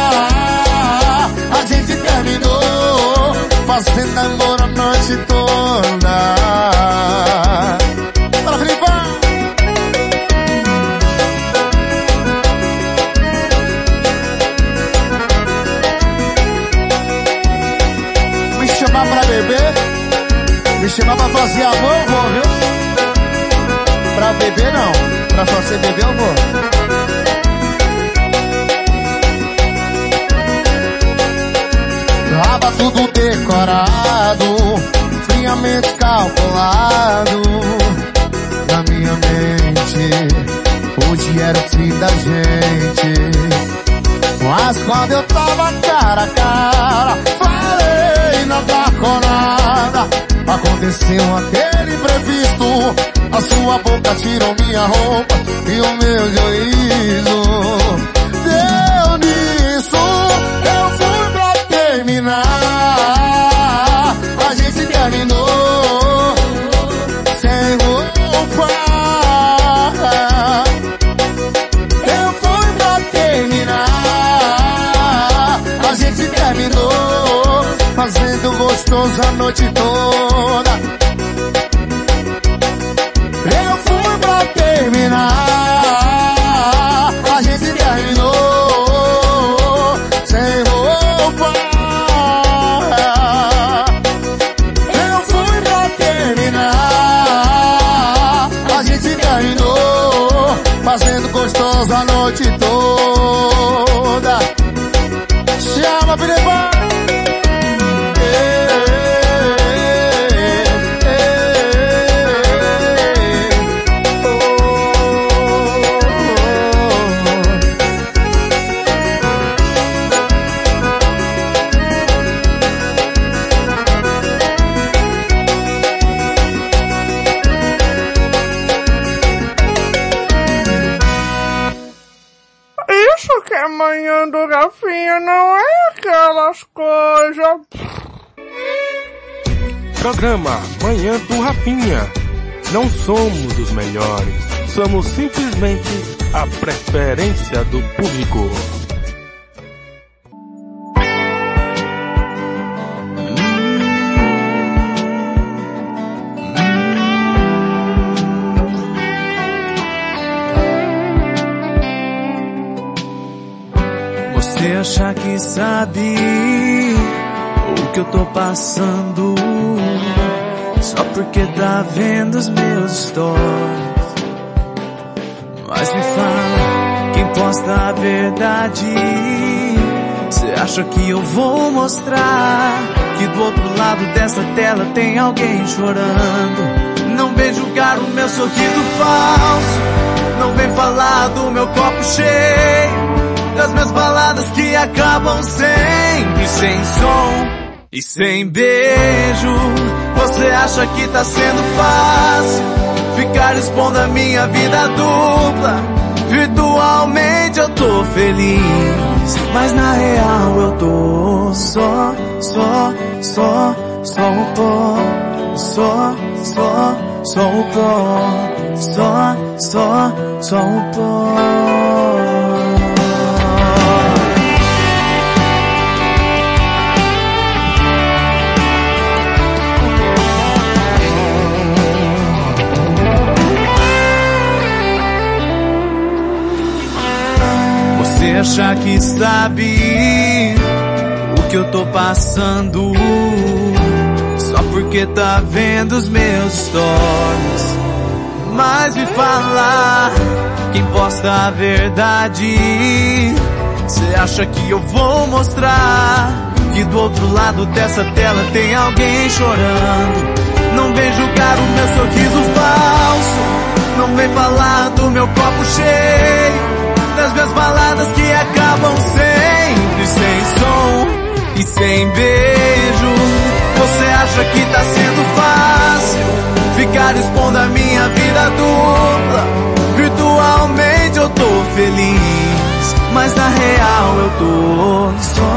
A gente terminou fazendo amor a noite toda. Bora, Filipão! Me chamar pra beber, me chamar pra fazer amor, eu vou, viu? Pra beber não, pra você beber eu vou. Tava tudo decorado, friamente calculado na minha mente. Hoje era o fim da gente. Mas quando eu tava cara a cara, falei nada com nada. Aconteceu aquele imprevisto. A sua boca tirou minha roupa e o meu juízo. Deu nisso, eu fui pra terminar. A gente terminou sem roupa. Eu fui pra terminar. A gente terminou fazendo gostoso a noite toda. Eu fui pra terminar. A gente terminou sem roupa. Eu fui pra terminar. A gente terminou fazendo gostoso a noite toda. Chama, Filipão! Isso que é manhã do Rafinha, não é aquelas coisas. Programa Manhã do Rafinha. Não somos os melhores, somos simplesmente a preferência do público. Você acha que sabe o que eu tô passando, só porque tá vendo os meus stories. Mas me fala, quem posta a verdade? Você acha que eu vou mostrar que do outro lado dessa tela tem alguém chorando? Não vem julgar o meu sorriso falso, não vem falar do meu copo cheio, das minhas baladas que acabam sempre sem som e sem beijo. Você acha que tá sendo fácil ficar expondo a minha vida dupla? Virtualmente eu tô feliz, mas na real eu tô só o pó, só o pó, só o pó. achar que sabe o que eu tô passando, só porque tá vendo os meus stories. Mas me fala, quem posta a verdade, cê acha que eu vou mostrar que do outro lado dessa tela tem alguém chorando? Não vem julgar o meu sorriso falso, não vem falar do meu copo cheio, das minhas baladas que acabam sempre sem som e sem beijo. Você acha que tá sendo fácil ficar expondo a minha vida dupla? Virtualmente eu tô feliz, mas na real eu tô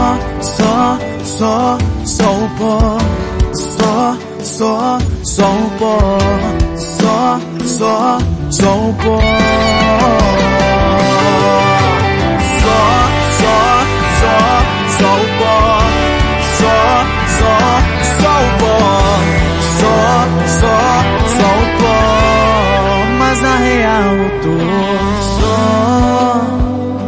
só o pó. Só o pó. Só o pó. Só o pó. Só o pó. Só o pó. Mas na real eu tô só.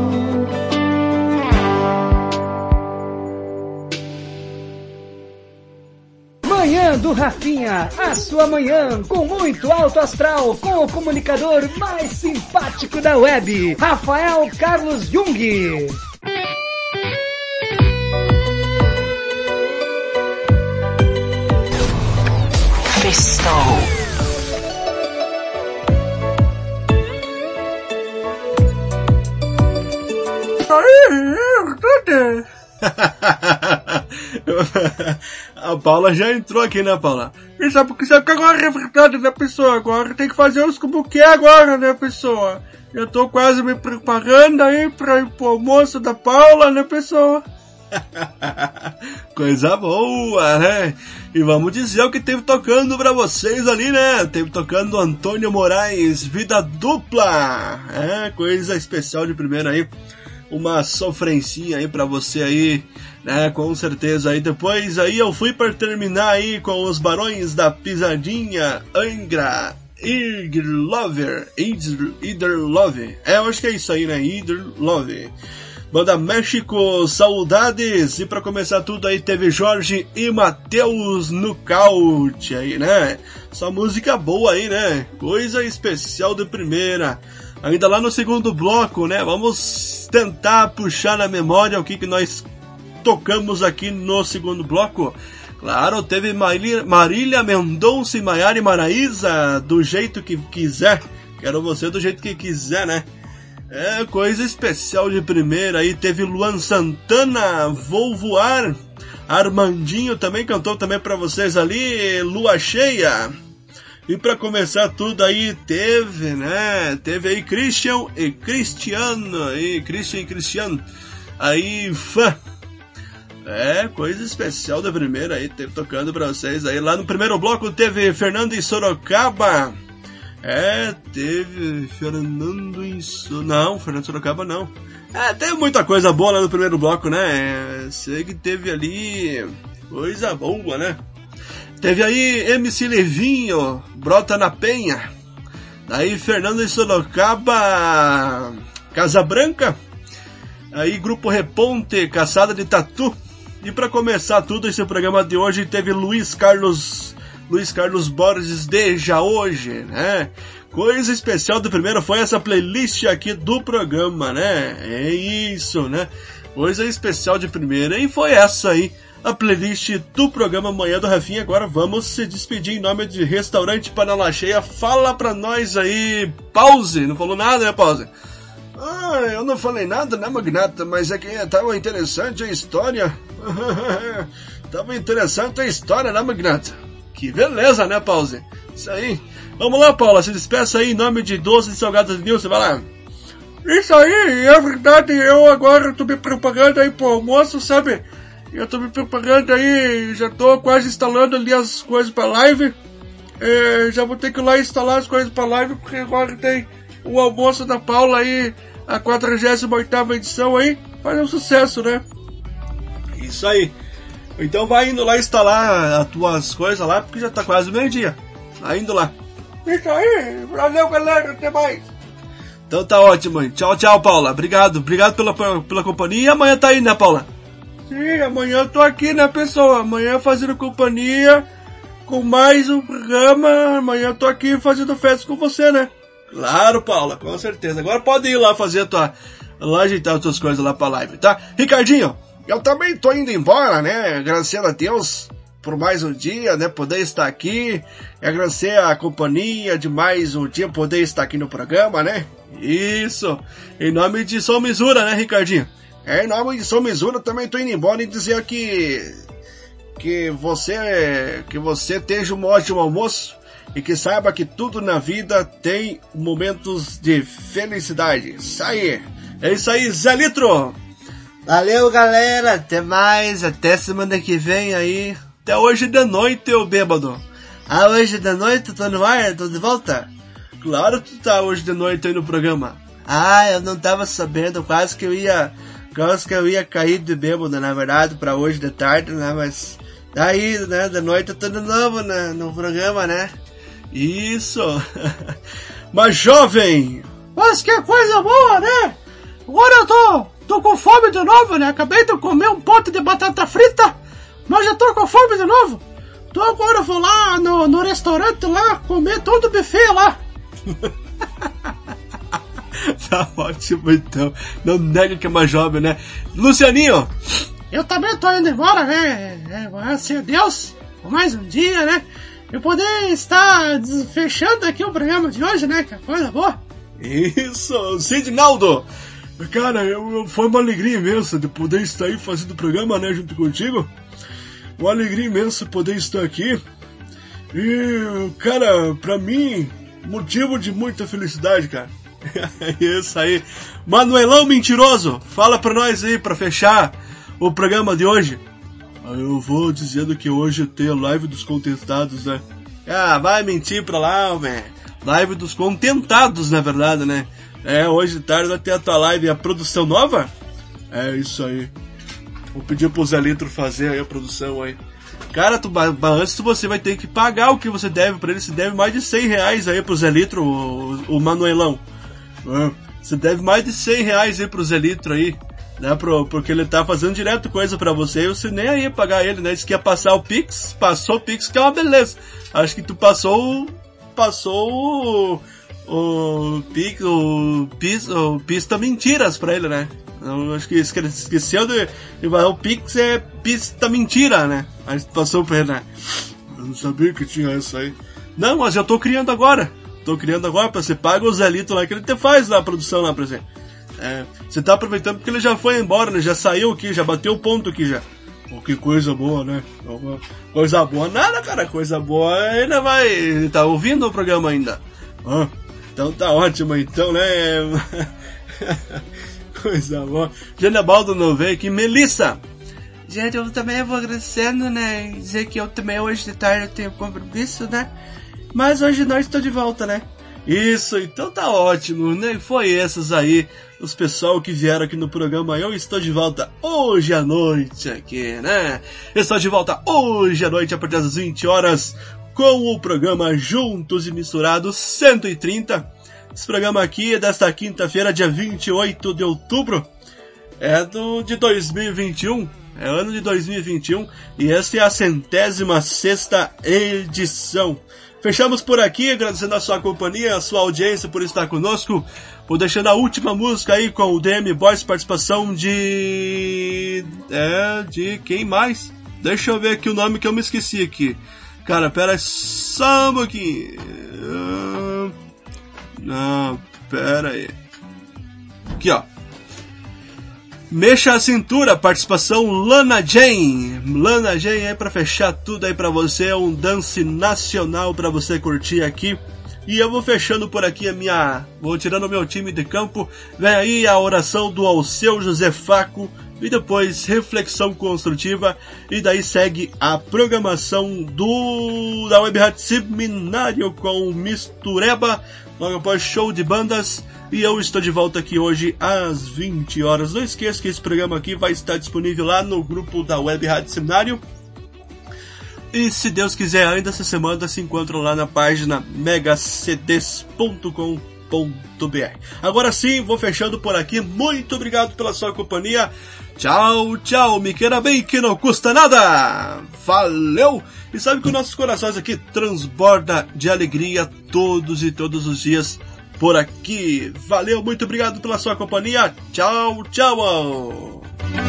Manhã do Rafinha, a sua manhã com muito alto astral, com o comunicador mais simpático da web, Rafael Carlos Jung. Festou. A Paula já entrou aqui, né, Paula? E sabe que agora é verdade, né, pessoa? Agora tem que fazer os como que é agora, né, pessoa? Eu tô quase me preparando aí pra ir pro almoço da Paula, né, pessoa? Coisa boa, né? E vamos dizer o que teve tocando pra vocês ali, né? Teve tocando Antônio Moraes, Vida Dupla. É, coisa especial de primeira aí. Uma sofrencinha aí pra você aí, né? Com certeza aí. Depois aí eu fui pra terminar aí com os Barões da Pisadinha, Angra, Either Love. É, eu acho que é isso aí, né? Either Love. Banda México, Saudades. E pra começar tudo aí teve Jorge e Matheus Nocaute aí, né? Só música boa aí, né? Coisa especial de primeira. Ainda lá no segundo bloco, né? Vamos tentar puxar na memória o que nós tocamos aqui no segundo bloco. Claro, teve Marília Mendonça e Maiara e Maraísa, Do Jeito Que Quiser. Quero você do jeito que quiser, né? É, coisa especial de primeira. Aí teve Luan Santana, Vou Voar. Armandinho também cantou também pra vocês ali, Lua Cheia. E pra começar tudo aí teve, né? Teve aí Christian e Cristiano. Aí, fã. É, coisa especial da primeira aí, teve tocando pra vocês aí. Lá no primeiro bloco teve Fernando e Sorocaba. É, teve Fernando e não, Fernando Sorocaba não. É, teve muita coisa boa lá no primeiro bloco, né? Sei que teve ali coisa boa, né? Teve aí MC Levinho, Brota na Penha. Aí Fernando e Sorocaba, Casa Branca. Aí Grupo Reponte, Caçada de Tatu. E pra começar tudo esse programa de hoje teve Luiz Carlos Borges, Deja Hoje, né? Coisa especial do primeiro foi essa playlist aqui do programa, né? É isso, né? Coisa especial de primeira. E foi essa aí, a playlist do programa Manhã do Rafinha. Agora vamos se despedir em nome de Restaurante Panela Cheia. Fala pra nós aí, Pause. Não falou nada, né, Pause? Ah, eu não falei nada, né, Magnata? Mas é que tava interessante a história. Tava interessante a história, né, Magnata? Que beleza, né, Pause? Isso aí. Vamos lá, Paula, se despeça aí em nome de Doce de Salgados Nilson, vai lá. Isso aí, é verdade, eu agora tô me preparando aí pro almoço, sabe? Eu tô me preparando aí, já tô quase instalando ali as coisas pra live. Já vou ter que ir lá instalar as coisas pra live, porque agora tem o almoço da Paula aí, a 48ª edição aí, faz um sucesso, né? Isso aí. Então vai indo lá instalar as tuas coisas lá, porque já tá quase meio-dia. Vai indo lá. Isso aí, valeu galera, até mais. Então tá ótimo, hein? Tchau, tchau, Paula. Obrigado pela companhia. E amanhã tá aí, né, Paula? Sim, amanhã eu tô aqui, né, pessoal? Amanhã fazendo companhia com mais um programa. Amanhã eu tô aqui fazendo festa com você, né? Claro, Paula, com certeza. Agora pode ir lá fazer lá ajeitar as suas coisas lá pra live, tá? Ricardinho, eu também tô indo embora, né? Agradecendo a Deus por mais um dia, né? Poder estar aqui. Agradecer a companhia de mais um dia, poder estar aqui no programa, né? Isso. Em nome de Som Misura, né, Ricardinho? Em nome de Som Misura, também tô indo embora e dizer que você tenha um ótimo almoço e que saiba que tudo na vida tem momentos de felicidade. Isso aí. É isso aí, Zé Litro. Valeu, galera. Até mais. Até semana que vem aí. Até hoje de noite, ô bêbado. Ah, hoje de noite? Tô no ar? Tô de volta? Claro que tu tá hoje de noite aí no programa. Ah, eu não tava sabendo. Quase que eu ia cair de bêbado, na verdade, pra hoje de tarde, né? Mas daí, né, de noite eu tô de novo no programa, né? Isso. Mas jovem. Mas que coisa boa, né? Agora eu tô com fome de novo, né? Acabei de comer um pote de batata frita, mas já tô com fome de novo. Então agora eu vou lá no restaurante lá, comer todo o buffet lá. Tá ótimo então. Não nega que é mais jovem, né? Lucianinho. Eu também tô indo embora, né? Graças a Deus, por mais um dia, né? Eu poder estar fechando aqui o programa de hoje, né? Que coisa boa. Isso, Sidnaldo. Cara, foi uma alegria imensa de poder estar aí fazendo o programa, né, junto contigo. Uma alegria imensa poder estar aqui. E, cara, pra mim, motivo de muita felicidade, cara. Isso aí. Manuelão Mentiroso, fala pra nós aí, pra fechar o programa de hoje. Eu vou dizendo que hoje tem a live dos contentados, né? Ah, vai mentir pra lá, velho. Live dos contentados, na verdade, né? É, hoje de tarde vai ter a tua live, a produção nova? É, isso aí. Vou pedir pro Zé Litro fazer aí a produção aí. Cara, antes você vai ter que pagar o que você deve pra ele. Você deve mais de R$100 aí pro Zé Litro, o Manuelão. Você deve mais de R$100 aí pro Zé Litro aí, né? Porque ele tá fazendo direto coisa pra você e você nem ia pagar ele, né? Disse que ia passar o Pix, passou o Pix, que é uma beleza. Acho que tu passou o Pista Mentiras pra ele, né? Eu acho que esqueceu de o Pix é Pista Mentira, né? Mas passou pra ele, né? Eu não sabia que tinha isso aí. Não, mas eu tô criando agora. Pra você paga o Zé Lito lá, que ele te faz lá a produção lá pra você. É, você tá aproveitando porque ele já foi embora, né? Já saiu aqui, já bateu o ponto aqui já. Oh, que coisa boa, né? Coisa boa nada, cara. Coisa boa ainda vai... Ele tá ouvindo o programa ainda. Então tá ótimo, então, né? Coisa boa. Genebaldo não veio aqui. Melissa. Gente, eu também vou agradecendo, né? Dizer que eu também hoje de tarde eu tenho compromisso, né? Mas hoje nós estou de volta, né? Isso, então tá ótimo, né? Foi esses aí, os pessoal que vieram aqui no programa. Eu estou de volta hoje à noite aqui, né? Eu estou de volta hoje à noite a partir das 20 horas com o programa Juntos e Misturados 130. Esse programa aqui é desta quinta-feira, dia 28 de outubro. É de 2021. É ano de 2021. E esta é a 106ª edição. Fechamos por aqui, agradecendo a sua companhia, a sua audiência por estar conosco. Vou deixando a última música aí com o DM Boys, participação de quem mais? Deixa eu ver aqui o nome que eu me esqueci aqui. Cara, pera só um pouquinho. Não, pera aí. Aqui, ó. Mexa a Cintura, participação Lana Jane. Lana Jane aí pra fechar tudo aí pra você, um dance nacional pra você curtir aqui. E eu vou fechando por aqui vou tirando o meu time de campo. Vem aí a oração do Alceu José Faco e depois reflexão construtiva. E daí segue a programação da Web Rádio Seminário com Mistureba. Logo após show de bandas. E eu estou de volta aqui hoje às 20 horas. Não esqueça que esse programa aqui vai estar disponível lá no grupo da Web Rádio Seminário. E se Deus quiser, ainda essa semana se encontra lá na página megacds.com.br. Agora sim, vou fechando por aqui. Muito obrigado pela sua companhia. Tchau, tchau. Me queira bem que não custa nada. Valeu! E sabe que os nossos corações aqui transborda de alegria todos os dias por aqui. Valeu, muito obrigado pela sua companhia. Tchau, tchau.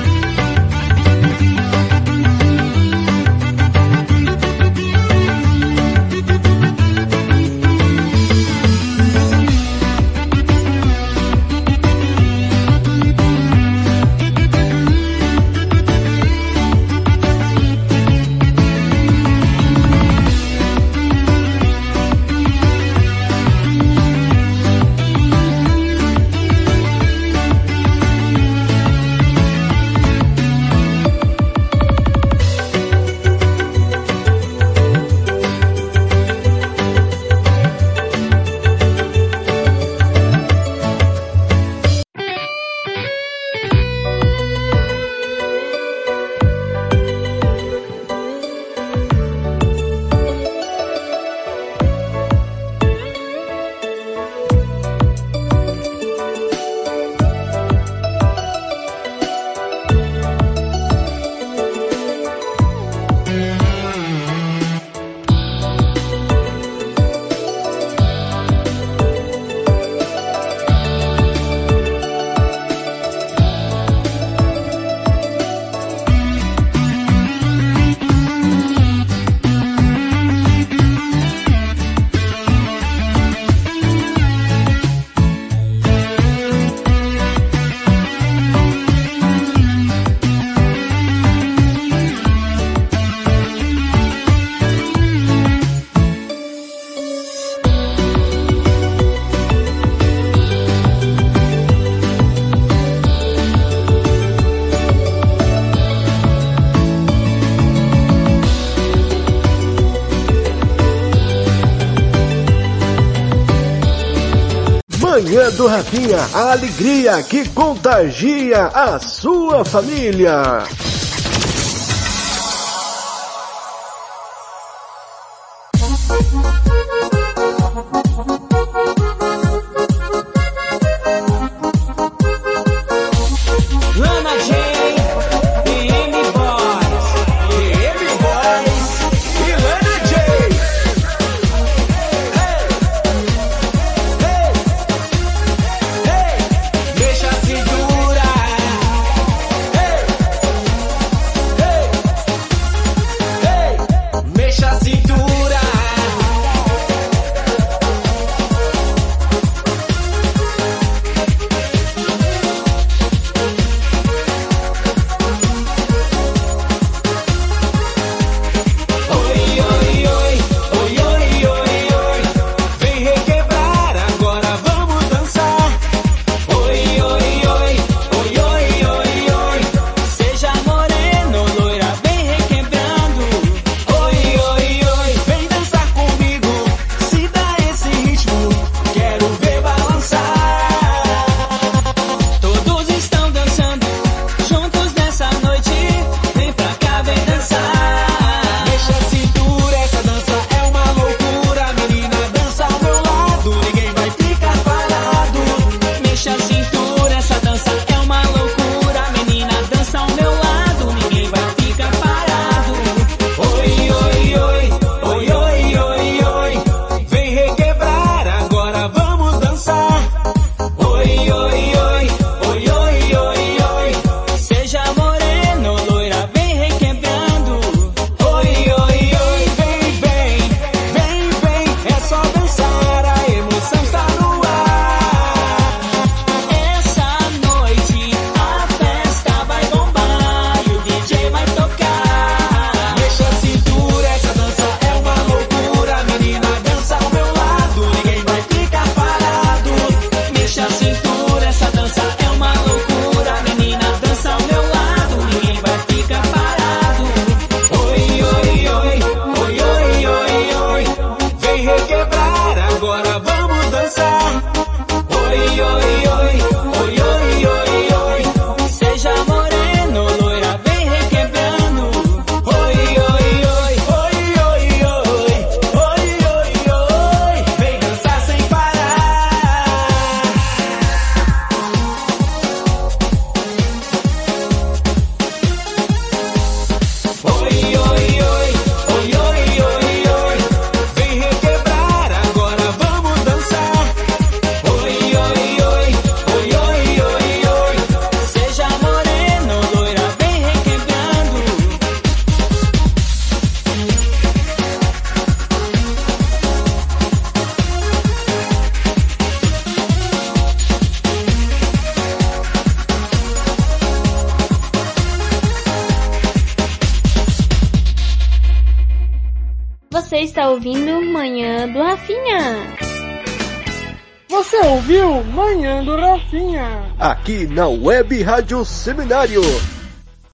Manhã do Rafinha, a alegria que contagia a sua família. Você está ouvindo Manhã do Rafinha. Você ouviu Manhã do Rafinha? Aqui na Web Rádio Seminário.